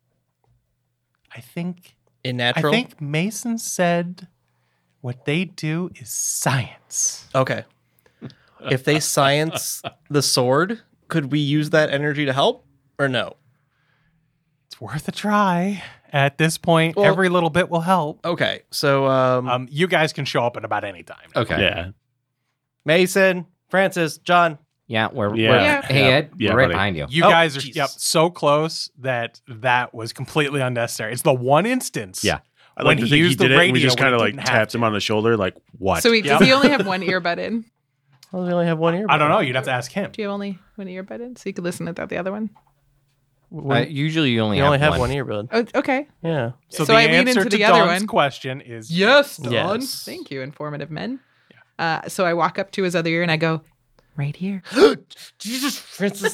Speaker 2: I think
Speaker 1: Natural.
Speaker 2: Mason said what they do is science.
Speaker 1: Okay. If they science the sword, could we use that energy to help or no?
Speaker 2: It's worth a try. At this point,
Speaker 1: Well-
Speaker 2: every little bit will help.
Speaker 1: Okay, so
Speaker 2: You guys can show up at about any time.
Speaker 6: Okay.
Speaker 5: Yeah.
Speaker 1: Mason, Francis, John.
Speaker 6: Yeah, we're
Speaker 5: Yeah.
Speaker 6: hey Ed,
Speaker 5: Yeah,
Speaker 6: we're right
Speaker 5: buddy.
Speaker 6: behind you.
Speaker 2: You
Speaker 1: Oh,
Speaker 2: guys are
Speaker 1: Jesus.
Speaker 2: so close that was completely unnecessary. It's the one instance.
Speaker 6: Yeah.
Speaker 5: I
Speaker 2: When
Speaker 5: like to
Speaker 2: he
Speaker 5: think
Speaker 2: used the
Speaker 5: did it, and we
Speaker 2: radio
Speaker 5: just
Speaker 2: when
Speaker 5: kind of
Speaker 2: he
Speaker 5: like
Speaker 2: didn't have
Speaker 5: tapped him
Speaker 2: to.
Speaker 5: on the shoulder, like, what?
Speaker 7: So wait, does
Speaker 2: Yep.
Speaker 7: he only have one earbud in?
Speaker 1: Well, we only have one ear.
Speaker 2: I don't know. You'd have to ask him.
Speaker 7: Do you have only one earbud in? So you could listen without the other one?
Speaker 6: Usually you only
Speaker 1: You
Speaker 6: have
Speaker 1: only have
Speaker 6: one.
Speaker 1: one earbud.
Speaker 7: Oh, okay.
Speaker 1: Yeah.
Speaker 2: So,
Speaker 7: So
Speaker 2: the
Speaker 7: I lean
Speaker 2: answer
Speaker 7: into
Speaker 2: to
Speaker 7: the other
Speaker 2: Dawn's
Speaker 7: one.
Speaker 2: question is
Speaker 7: Yes,
Speaker 1: Dawn. Yes.
Speaker 7: Thank you, informative men. So I walk up to his other ear and I go, right here.
Speaker 1: Jesus, Francis.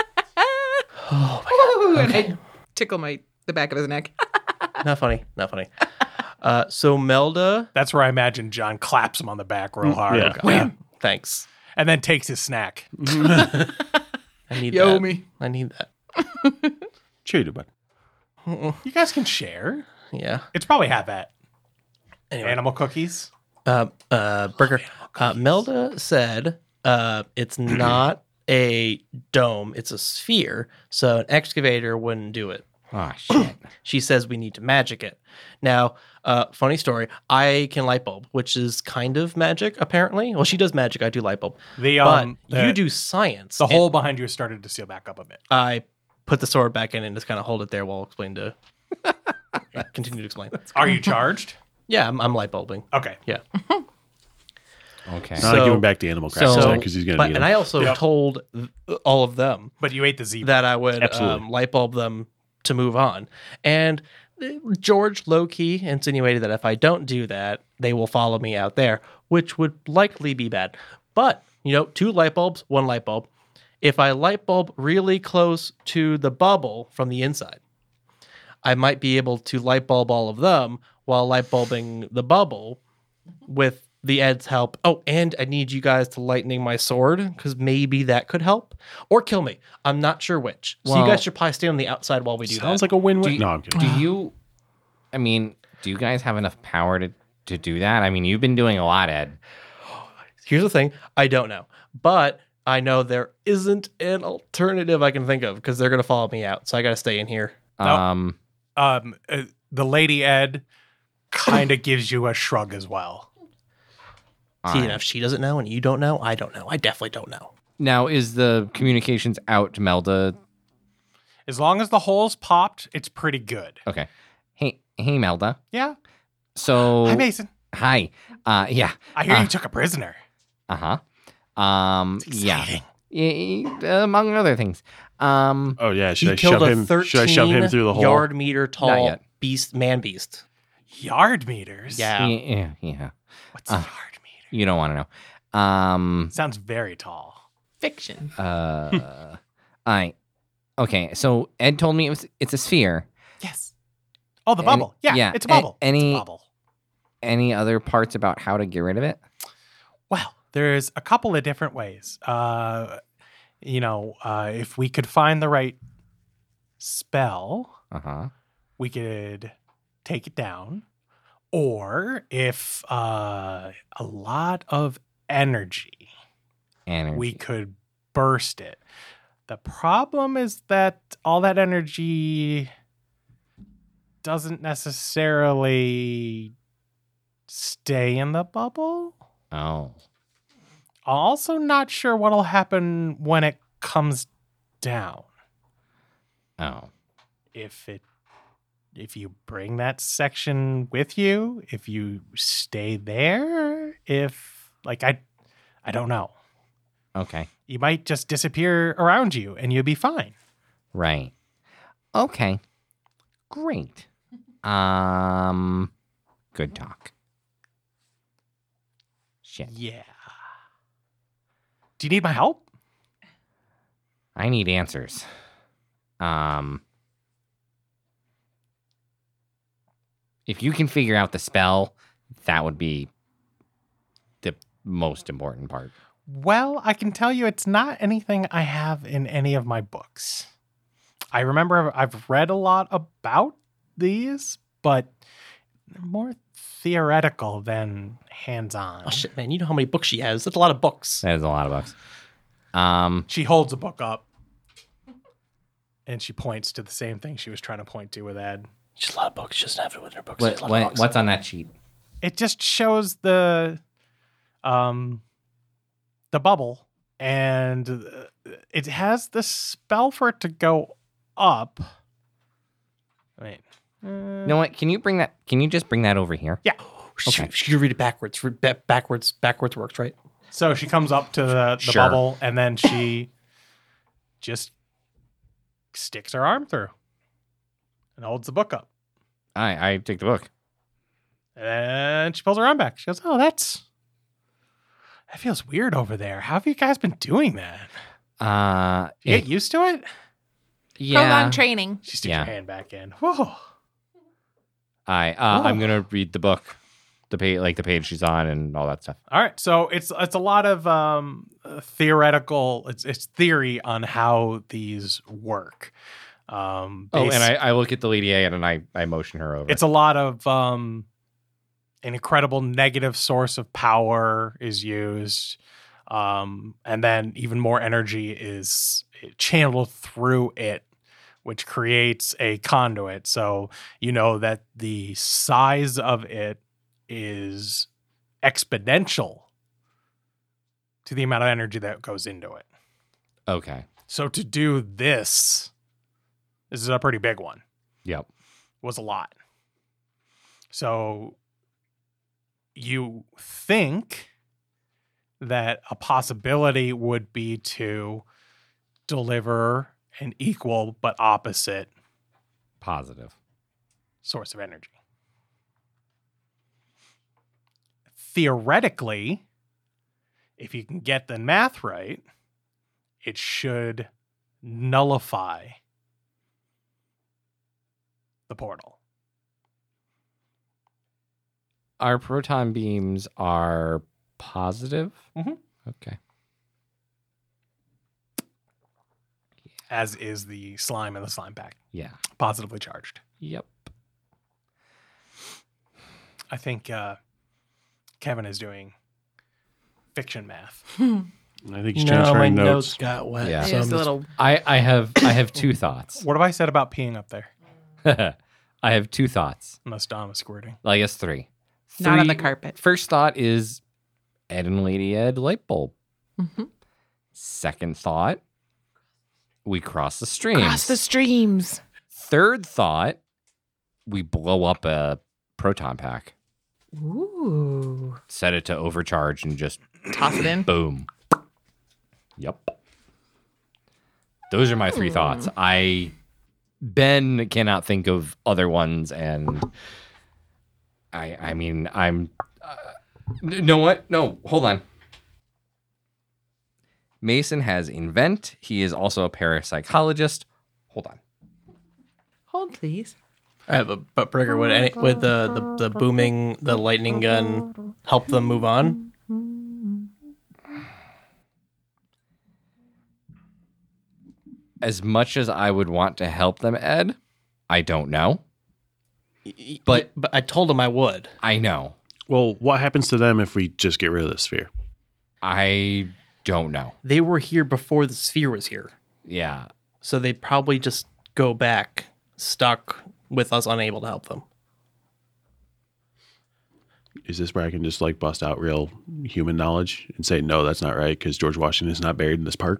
Speaker 7: Ooh, and I tickle the back of his neck.
Speaker 1: Not funny. Not funny. So Melda.
Speaker 2: That's where I imagine John claps him on the back real hard.
Speaker 5: yeah.
Speaker 1: Wham. Thanks.
Speaker 2: And then takes his snack.
Speaker 1: I need
Speaker 7: Yo,
Speaker 1: that.
Speaker 7: me.
Speaker 1: I need that.
Speaker 5: Cheated, bud.
Speaker 2: You guys can share.
Speaker 1: Yeah.
Speaker 2: It's probably half that.
Speaker 1: Anyway.
Speaker 2: Animal cookies.
Speaker 1: Burger. Melda said it's not a dome, it's a sphere, so an excavator wouldn't do it.
Speaker 6: Oh shit.
Speaker 1: She says we need to magic it. Now, Funny story. I can light bulb, which is kind of magic, apparently. Well, she does magic. I do light bulb. But you do science.
Speaker 2: The hole behind you started to seal back up a bit.
Speaker 1: I put the sword back in and just kind of hold it there while I explain to... continue to explain.
Speaker 2: Are you charged?
Speaker 1: Yeah, I'm light bulbing.
Speaker 2: Okay.
Speaker 1: Yeah.
Speaker 6: Okay.
Speaker 5: Not give him back to Animal Craft because he's going to eat
Speaker 1: And
Speaker 5: him.
Speaker 1: I also told all of them
Speaker 2: But you ate the zebra.
Speaker 1: that I would
Speaker 5: Absolutely.
Speaker 1: light bulb them to move on. And George low-key insinuated that if I don't do that, they will follow me out there, which would likely be bad. But, 2 light bulbs, 1 light bulb. If I light bulb really close to the bubble from the inside, I might be able to light bulb all of them while light bulbing the bubble with the Ed's help. Oh, and I need you guys to lightning my sword because maybe that could help. Or kill me. I'm not sure which. So you
Speaker 6: Well-
Speaker 1: guys should probably stay on the outside while we do
Speaker 5: Sounds
Speaker 1: that.
Speaker 5: like a win-win.
Speaker 6: Do-
Speaker 5: No, I'm kidding.
Speaker 6: Do you? I mean, do you guys have enough power to do that? I mean, you've been doing a lot, Ed.
Speaker 1: Here's the thing. I don't know. But I know there isn't an alternative I can think of because they're going to follow me out. So I got to stay in here.
Speaker 2: Nope. The Lady Ed kind of gives you a shrug as well.
Speaker 1: See, and if she doesn't know and you don't know, I don't know. I definitely don't know.
Speaker 6: Now, is the communications out to Melda?
Speaker 2: As long as the hole's popped, it's pretty good.
Speaker 6: Okay. Hey, Melda.
Speaker 2: Yeah.
Speaker 6: So,
Speaker 2: Hi, Mason.
Speaker 6: hi. Yeah.
Speaker 2: I hear you took a prisoner.
Speaker 6: Yeah.
Speaker 2: Exciting.
Speaker 6: Among other things.
Speaker 5: Oh, yeah.
Speaker 1: He killed a 13
Speaker 5: Should I shove him through the hole?
Speaker 1: yard meter
Speaker 6: Not
Speaker 1: tall
Speaker 6: yet.
Speaker 1: man beast.
Speaker 2: Yard meters.
Speaker 1: Yeah.
Speaker 6: Yeah.
Speaker 2: What's yard meter?
Speaker 6: You don't want to know.
Speaker 2: Sounds very tall.
Speaker 7: Fiction.
Speaker 6: Okay. So Ed told me it's a sphere.
Speaker 2: Yes. Oh, the bubble. Yeah, it's a bubble. It's a bubble.
Speaker 6: Any other parts about how to get rid of it?
Speaker 2: Well, there's a couple of different ways. If we could find the right spell, we could take it down. Or if a lot of energy, we could burst it. The problem is that all that energy doesn't necessarily stay in the bubble.
Speaker 6: Oh.
Speaker 2: I'm also not sure what'll happen when it comes down.
Speaker 6: Oh.
Speaker 2: If you bring that section with you, if you stay there, I don't know.
Speaker 6: Okay.
Speaker 2: You might just disappear around you and you'll be fine.
Speaker 6: Right. Okay. Great. Good talk. Shit.
Speaker 2: Yeah. Do you need my help?
Speaker 6: I need answers. If you can figure out the spell, that would be the most important part.
Speaker 2: Well, I can tell you it's not anything I have in any of my books. I remember I've read a lot about these, but they're more theoretical than hands-on.
Speaker 1: Oh, shit, man. You know how many books she has. That's a lot of books.
Speaker 6: That is a lot of bucks.
Speaker 2: She holds a book up and she points to the same thing she was trying to point to with Ed.
Speaker 1: Just a lot of books. She doesn't have it with her books. There's a lot of books.
Speaker 6: What's on that sheet?
Speaker 2: It just shows the bubble, and it has the spell for it to go up. Wait.
Speaker 6: You know what? Can you just bring that over here?
Speaker 2: Yeah.
Speaker 1: She could read it backwards. Backwards works, right?
Speaker 2: So she comes up to the
Speaker 6: Sure.
Speaker 2: bubble, and then she just sticks her arm through and holds the book up.
Speaker 6: I take the book.
Speaker 2: And she pulls her arm back. She goes, "Oh, that feels weird over there. How have you guys been doing that? You get used to it?"
Speaker 6: Yeah.
Speaker 4: Prolonged training.
Speaker 2: She sticks
Speaker 6: Yeah.
Speaker 2: her hand back in. Whoa.
Speaker 6: I'm gonna read the book, the page she's on, and all that stuff.
Speaker 2: All right, so it's a lot of theoretical. It's theory on how these work.
Speaker 6: And I look at the Lady A and I motion her over.
Speaker 2: It's a lot of an incredible negative source of power is used, and then even more energy is channeled through it which creates a conduit. So you know that the size of it is exponential to the amount of energy that goes into it.
Speaker 6: Okay.
Speaker 2: So to do this is a pretty big one.
Speaker 6: Yep.
Speaker 2: Was a lot. So you think that a possibility would be to deliver an equal but opposite
Speaker 6: Positive.
Speaker 2: source of energy. Theoretically, if you can get the math right, it should nullify the portal.
Speaker 6: Our proton beams are positive?
Speaker 2: Mhm.
Speaker 6: Okay.
Speaker 2: As is the slime in the slime pack,
Speaker 6: Yeah.
Speaker 2: positively charged.
Speaker 6: Yep.
Speaker 2: I think Kevin is doing fiction math.
Speaker 5: I think he's
Speaker 1: No, my
Speaker 5: transferring
Speaker 1: notes
Speaker 5: notes.
Speaker 1: got wet.
Speaker 6: Yeah.
Speaker 1: So
Speaker 7: There's
Speaker 1: I'm
Speaker 7: a
Speaker 1: just-
Speaker 7: little.
Speaker 6: I have two thoughts.
Speaker 2: What have I said about peeing up there?
Speaker 6: I have two thoughts.
Speaker 2: Unless Dom is squirting.
Speaker 6: Well, I guess three.
Speaker 7: Not on the carpet.
Speaker 6: First thought is Ed and Lady Ed light bulb.
Speaker 7: Mm-hmm.
Speaker 6: Second thought, we cross the streams.
Speaker 7: Cross the streams.
Speaker 6: Third thought, we blow up a proton pack.
Speaker 7: Ooh.
Speaker 6: Set it to overcharge and just
Speaker 7: Toss it in.
Speaker 6: boom. Yep. Those are my three thoughts. Ben cannot think of other ones, and I mean, I'm. No, what? No, hold on. Mason has invent. He is also a parapsychologist. Hold on.
Speaker 7: Hold, please.
Speaker 1: I have a but Brigger, would the booming, the lightning gun help them move on?
Speaker 6: As much as I would want to help them, Ed, I don't know.
Speaker 1: But I told him I would.
Speaker 6: I know.
Speaker 5: Well, what happens to them if we just get rid of the sphere?
Speaker 6: I don't know.
Speaker 1: They were here before the sphere was here.
Speaker 6: Yeah.
Speaker 1: So they'd probably just go back stuck with us unable to help them.
Speaker 5: Is this where I can just like bust out real human knowledge and say, no, that's not right because George Washington is not buried in this park?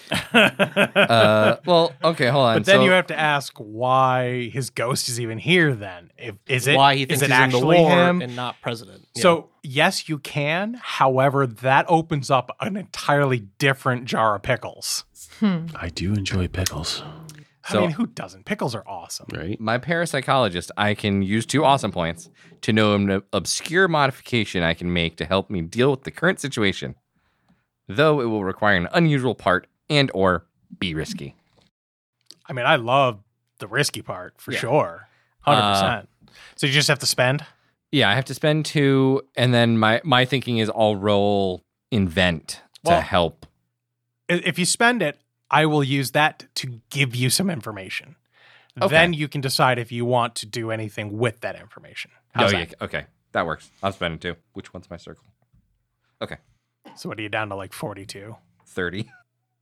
Speaker 6: Well, okay, hold on.
Speaker 2: But then
Speaker 6: So-
Speaker 2: you have to ask why his ghost is even here then. Is it
Speaker 1: Why he thinks
Speaker 2: is it
Speaker 1: he's in the
Speaker 2: actually
Speaker 1: war
Speaker 2: him?
Speaker 1: and not president. Yeah.
Speaker 2: So, yes, you can. However, that opens up an entirely different jar of pickles.
Speaker 5: I do enjoy pickles,
Speaker 2: I
Speaker 6: So-
Speaker 2: mean, who doesn't? Pickles are awesome.
Speaker 5: right?
Speaker 6: my parapsychologist, I can use 2 awesome points to know an obscure modification I can make to help me deal with the current situation, though it will require an unusual part and or be risky.
Speaker 2: I mean, I love the risky part for sure. 100%. So you just have to spend?
Speaker 6: Yeah, I have to spend 2, and then my thinking is I'll roll invent to
Speaker 2: Well-
Speaker 6: help.
Speaker 2: If you spend it, I will use that to give you some information.
Speaker 6: Okay.
Speaker 2: Then you can decide if you want to do anything with that information. How's that?
Speaker 6: Okay, that works. I'll spend it 2. Which one's my circle? Okay,
Speaker 2: So what are you down to, like 42?
Speaker 6: 30.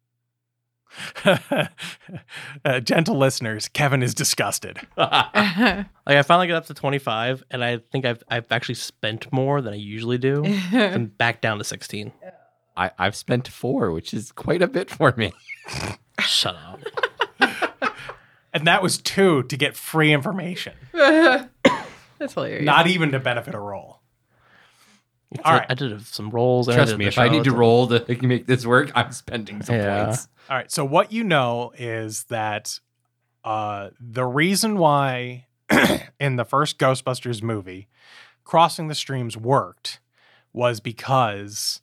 Speaker 2: Gentle listeners, Kevin is disgusted.
Speaker 1: like I finally got up to 25, and I think I've actually spent more than I usually do. I'm back down to 16.
Speaker 6: I've spent 4, which is quite a bit for me.
Speaker 1: Shut up.
Speaker 2: And that was 2 to get free information,
Speaker 7: That's hilarious.
Speaker 2: not even to benefit a roll. All right.
Speaker 1: I did some rolls. and
Speaker 6: Trust
Speaker 1: did
Speaker 6: me,
Speaker 1: the
Speaker 6: if I need to
Speaker 1: charlatan.
Speaker 6: roll to make this work, I'm spending some
Speaker 1: Yeah.
Speaker 6: points.
Speaker 2: All right. So what you know is that the reason why in the first Ghostbusters movie, crossing the streams worked was because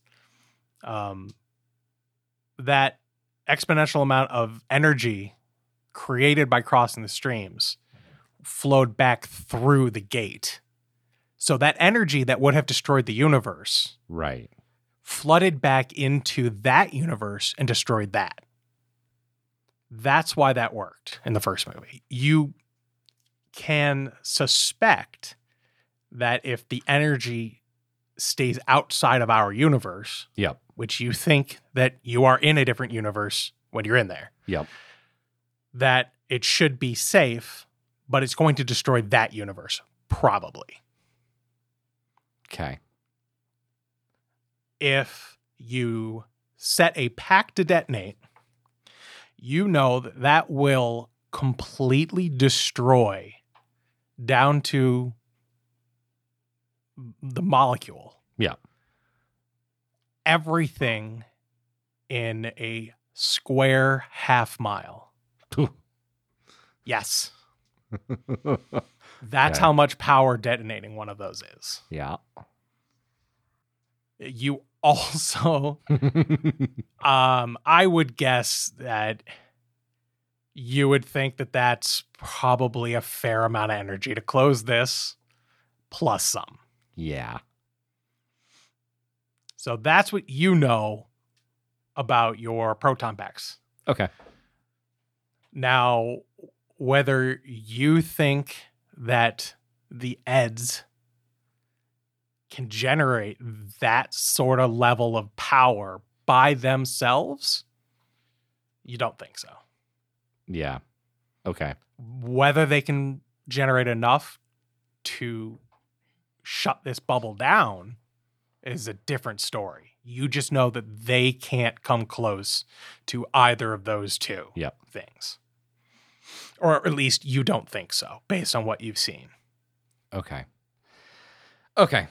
Speaker 2: that exponential amount of energy created by crossing the streams flowed back through the gate. So that energy that would have destroyed the universe
Speaker 6: Right.
Speaker 2: flooded back into that universe and destroyed that. That's why that worked in the first movie. You can suspect that if the energy stays outside of our universe,
Speaker 6: Yep.
Speaker 2: which you think that you are in a different universe when you're in there,
Speaker 6: Yep.
Speaker 2: that it should be safe, but it's going to destroy that universe, probably.
Speaker 6: Okay.
Speaker 2: If you set a pack to detonate, you know that that will completely destroy down to the molecule.
Speaker 6: Yeah.
Speaker 2: Everything in a square half mile. Yes. That's
Speaker 6: Okay.
Speaker 2: how much power detonating one of those is.
Speaker 6: Yeah.
Speaker 2: You also, I would guess that you would think that that's probably a fair amount of energy to close this, plus some.
Speaker 6: Yeah.
Speaker 2: So that's what you know about your proton packs.
Speaker 6: Okay.
Speaker 2: Now, whether you think that the EDs can generate that sort of level of power by themselves, you don't think so.
Speaker 6: Yeah. Okay.
Speaker 2: Whether they can generate enough to shut this bubble down is a different story. You just know that they can't come close to either of those two
Speaker 6: Yep.
Speaker 2: things. Or at least you don't think so, based on what you've seen.
Speaker 6: Okay. Okay.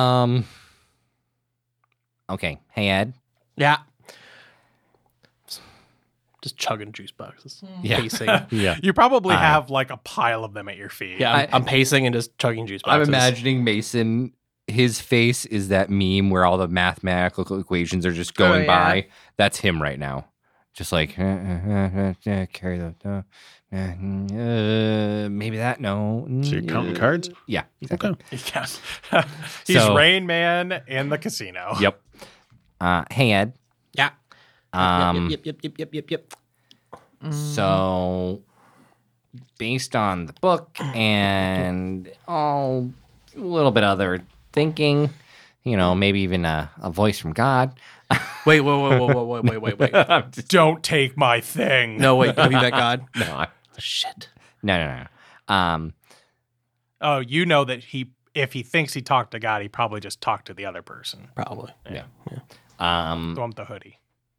Speaker 6: Okay. Hey, Ed.
Speaker 1: Yeah. Just chugging juice boxes.
Speaker 6: Yeah.
Speaker 1: Pacing.
Speaker 6: Yeah.
Speaker 2: You probably
Speaker 6: I-
Speaker 2: have like a pile of them at your feet.
Speaker 1: Yeah, I'm pacing and just chugging juice
Speaker 6: I'm
Speaker 1: boxes.
Speaker 6: imagining Mason. His face is that meme where all the mathematical equations are just going
Speaker 7: yeah.
Speaker 6: by. That's him right now. Just like carry the maybe that no.
Speaker 5: So you're counting cards?
Speaker 6: Yeah. Exactly.
Speaker 5: Okay.
Speaker 2: Yeah. He's
Speaker 6: So-
Speaker 2: Rain Man in the casino.
Speaker 6: Yep. Hey Ed.
Speaker 1: Yeah. Yep.
Speaker 6: So, based on the book and a little bit other thinking, maybe even a voice from God.
Speaker 1: Wait.
Speaker 6: I'm just-
Speaker 2: Don't take my thing.
Speaker 1: No, wait. Have you met God?
Speaker 6: no,
Speaker 1: Shit.
Speaker 6: no.
Speaker 2: Oh, you know that if he thinks he talked to God, he probably just talked to the other person.
Speaker 1: Probably.
Speaker 2: The one with the hoodie.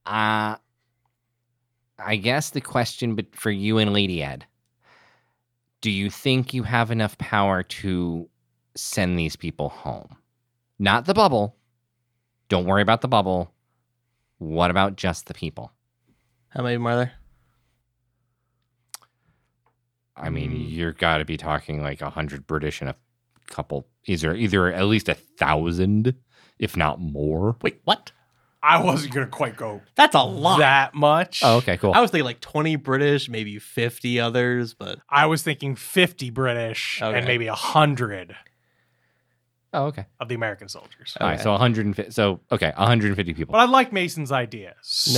Speaker 6: I guess the question for you and Lady Ed, do you think you have enough power to send these people home? Not the bubble. Don't worry about the bubble. What about just the people?
Speaker 1: How many more are there?
Speaker 6: I mean, you're got to be talking like 100 British and a couple. Is there either at least 1,000, if not more?
Speaker 1: Wait, what?
Speaker 2: I wasn't going to quite go
Speaker 1: That's a lot.
Speaker 2: that much.
Speaker 6: Oh, okay, cool.
Speaker 1: I was thinking like 20 British, maybe 50 others, but
Speaker 2: I was thinking 50 British
Speaker 1: Okay.
Speaker 2: and maybe 100
Speaker 6: Oh, okay.
Speaker 2: of the American soldiers.
Speaker 6: All right, so 150. So, okay, 150 people.
Speaker 2: But I like Mason's idea.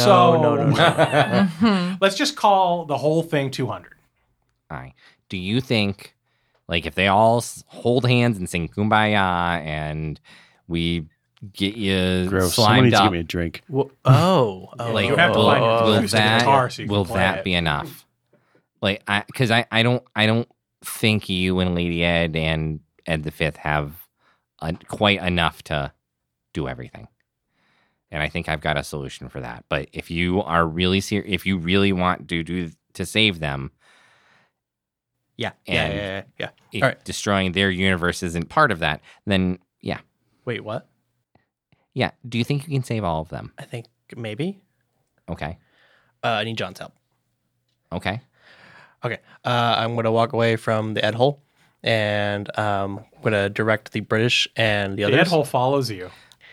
Speaker 1: No.
Speaker 2: Let's just call the whole thing 200.
Speaker 6: All right. Do you think, like, if they all hold hands and sing "Kumbaya" and we get you
Speaker 5: Gross. Someone
Speaker 6: slimed
Speaker 5: needs to
Speaker 6: up,
Speaker 5: give me a drink.
Speaker 6: like,
Speaker 2: You have to find your
Speaker 6: will
Speaker 2: acoustic guitar so you can
Speaker 6: will
Speaker 2: play
Speaker 6: that
Speaker 2: it.
Speaker 6: be enough? Like, because I don't think you and Lady Ed and Ed the Fifth have quite enough to do everything. And I think I've got a solution for that. But if you are really serious, if you really want to save them,
Speaker 1: yeah.
Speaker 6: And-
Speaker 1: Yeah.
Speaker 6: if
Speaker 1: All right.
Speaker 6: destroying their universe isn't part of that, then yeah.
Speaker 1: Wait, what?
Speaker 6: Yeah. Do you think you can save all of them?
Speaker 1: I think maybe.
Speaker 6: Okay.
Speaker 1: I need John's help.
Speaker 6: Okay.
Speaker 1: Okay. I'm going to walk away from the Ed hole and I'm going to direct the British and the
Speaker 2: The
Speaker 1: others.
Speaker 2: Ed hole follows you.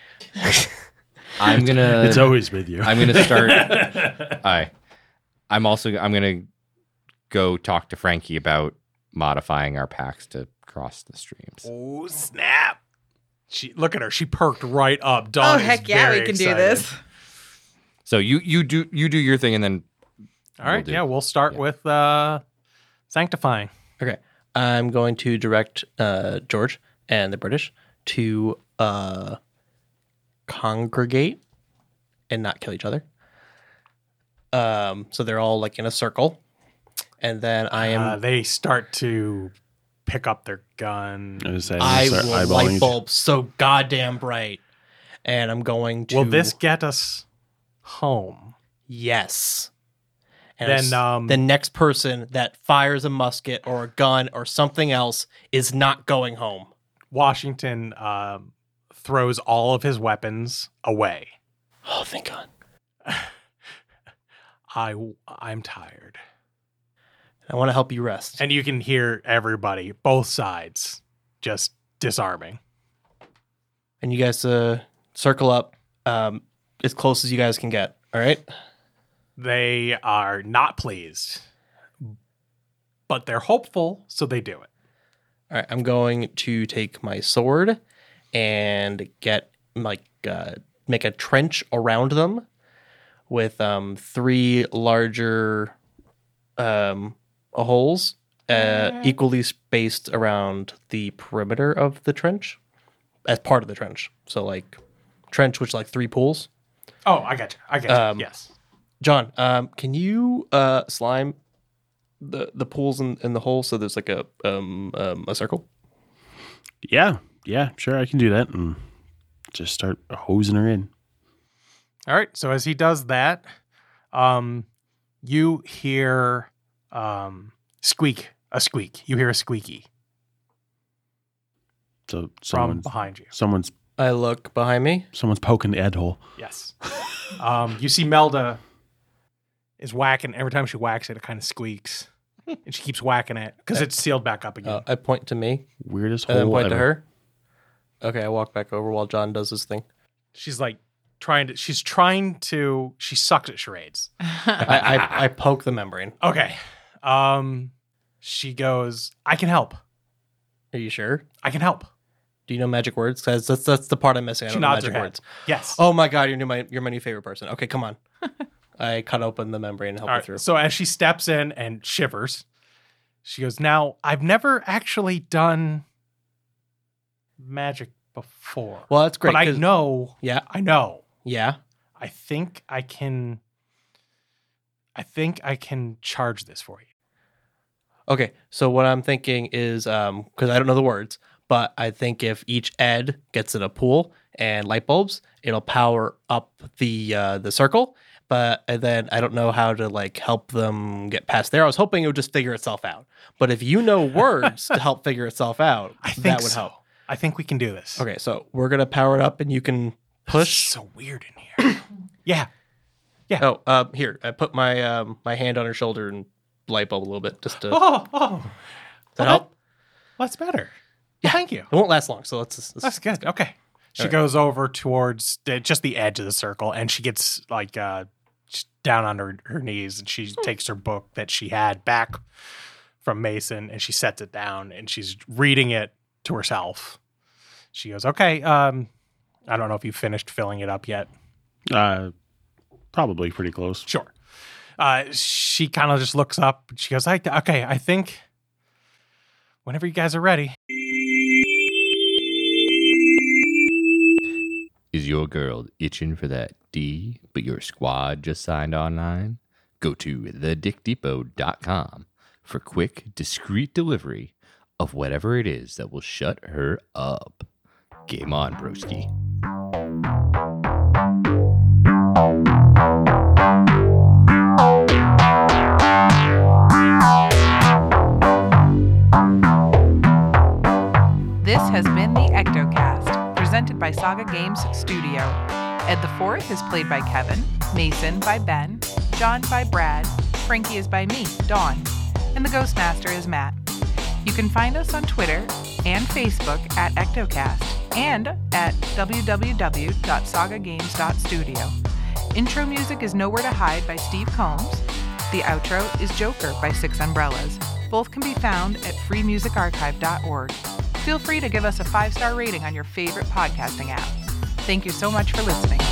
Speaker 6: I'm gonna.
Speaker 5: It's always with you.
Speaker 6: I'm gonna start. I'm gonna go talk to Frankie about modifying our packs to cross the streams.
Speaker 2: Oh, snap. Look at her. She perked right up. Dawn
Speaker 7: Oh,
Speaker 2: is
Speaker 7: heck yeah, we
Speaker 2: very
Speaker 7: can do
Speaker 2: excited.
Speaker 7: this.
Speaker 6: So you do your thing, and then
Speaker 2: All right.
Speaker 6: We'll do.
Speaker 2: We'll start with sanctifying.
Speaker 1: Okay. I'm going to direct George and the British to congregate and not kill each other. So they're all like in a circle. and then I am.
Speaker 2: They start to pick up their gun.
Speaker 5: I was saying,
Speaker 1: I
Speaker 5: start
Speaker 1: will
Speaker 5: eyeballing
Speaker 1: light
Speaker 5: each-
Speaker 1: bulb so goddamn bright, and I'm going to.
Speaker 2: Will this get us home?
Speaker 1: Yes. And
Speaker 2: Then,
Speaker 1: the next person that fires a musket or a gun or something else is not going home.
Speaker 2: Washington throws all of his weapons away.
Speaker 1: Oh, thank God.
Speaker 2: I'm tired.
Speaker 1: I want to help you rest.
Speaker 2: And you can hear everybody, both sides, just disarming.
Speaker 1: And you guys circle up as close as you guys can get. All right?
Speaker 2: They are not pleased, but they're hopeful, so they do it.
Speaker 1: All right. I'm going to take my sword and get make a trench around them with 3 larger holes equally spaced around the perimeter of the trench as part of the trench. So like trench, which like 3 pools.
Speaker 2: Oh, I got you. Yes.
Speaker 1: John, can you slime the pools in the hole so there's like a circle?
Speaker 5: Yeah, sure, I can do that and just start hosing her in.
Speaker 2: All right. So as he does that, you hear a squeak. You hear a squeaky
Speaker 5: So
Speaker 2: from behind you.
Speaker 5: someone's
Speaker 1: I look behind me.
Speaker 5: poking the ed hole.
Speaker 2: Yes. You see Melda is whacking. Every time she whacks it, it kind of squeaks. And she keeps whacking it because it's sealed back up again.
Speaker 1: I point to me
Speaker 5: Weirdest
Speaker 1: and then
Speaker 5: hole
Speaker 1: point
Speaker 5: ever.
Speaker 1: to her. Okay, I walk back over while John does his thing.
Speaker 2: She's like she sucks at charades.
Speaker 1: I poke the membrane.
Speaker 2: Okay. She goes, I can help.
Speaker 1: Are you sure?
Speaker 2: I can help.
Speaker 1: Do you know magic words? Because that's the part I'm missing. I
Speaker 2: She
Speaker 1: don't know
Speaker 2: nods her
Speaker 1: magic
Speaker 2: head.
Speaker 1: words.
Speaker 2: Yes.
Speaker 1: Oh my God, you're my new favorite person. Okay, come on. I cut open the membrane and help
Speaker 2: All
Speaker 1: her
Speaker 2: right.
Speaker 1: through.
Speaker 2: So as she steps in and shivers, she goes, now, I've never actually done magic before.
Speaker 1: Well, that's great.
Speaker 2: But I
Speaker 1: 'cause-
Speaker 2: know.
Speaker 1: Yeah,
Speaker 2: I know.
Speaker 1: yeah.
Speaker 2: I think I can charge this for you.
Speaker 1: Okay, so what I'm thinking is, because I don't know the words, but I think if each Ed gets in a pool and light bulbs, it'll power up the circle. But then I don't know how to like help them get past there. I was hoping it would just figure itself out. But if you know words to help figure itself out,
Speaker 2: I think
Speaker 1: that would
Speaker 2: so.
Speaker 1: help.
Speaker 2: I think we can do this.
Speaker 1: Okay, so we're gonna power it up, and you can push.
Speaker 2: So weird in here. Yeah.
Speaker 1: Oh, here I put my my hand on her shoulder and light bulb a little bit just to. Does
Speaker 2: Oh.
Speaker 1: that help?
Speaker 2: That's better. Yeah. Thank you.
Speaker 1: It won't last long, so let's
Speaker 2: That's good. Okay. She
Speaker 1: All right.
Speaker 2: goes over towards just the edge of the circle, and she gets like down on her knees, and she takes her book that she had back from Mason, and she sets it down, and she's reading it to herself. She goes, "Okay, I don't know if you finished filling it up yet."
Speaker 5: Probably pretty close.
Speaker 2: Sure. She kind of just looks up. And she goes, "Okay, I think whenever you guys are ready."
Speaker 6: Is your girl itching for that D, but your squad just signed online? Go to thedickdepot.com for quick, discreet delivery of whatever it is that will shut her up. Game on, broski.
Speaker 4: This has been the Ectocast, presented by Saga Games Studio. Ed the Fourth is played by Kevin, Mason by Ben, John by Brad, Frankie is by me, Dawn, and the Ghostmaster is Matt. You can find us on Twitter and Facebook at Ectocast and at www.sagagames.studio. Intro music is Nowhere to Hide by Steve Combs. The outro is Joker by Six Umbrellas. Both can be found at freemusicarchive.org. Feel free to give us a 5-star rating on your favorite podcasting app. Thank you so much for listening.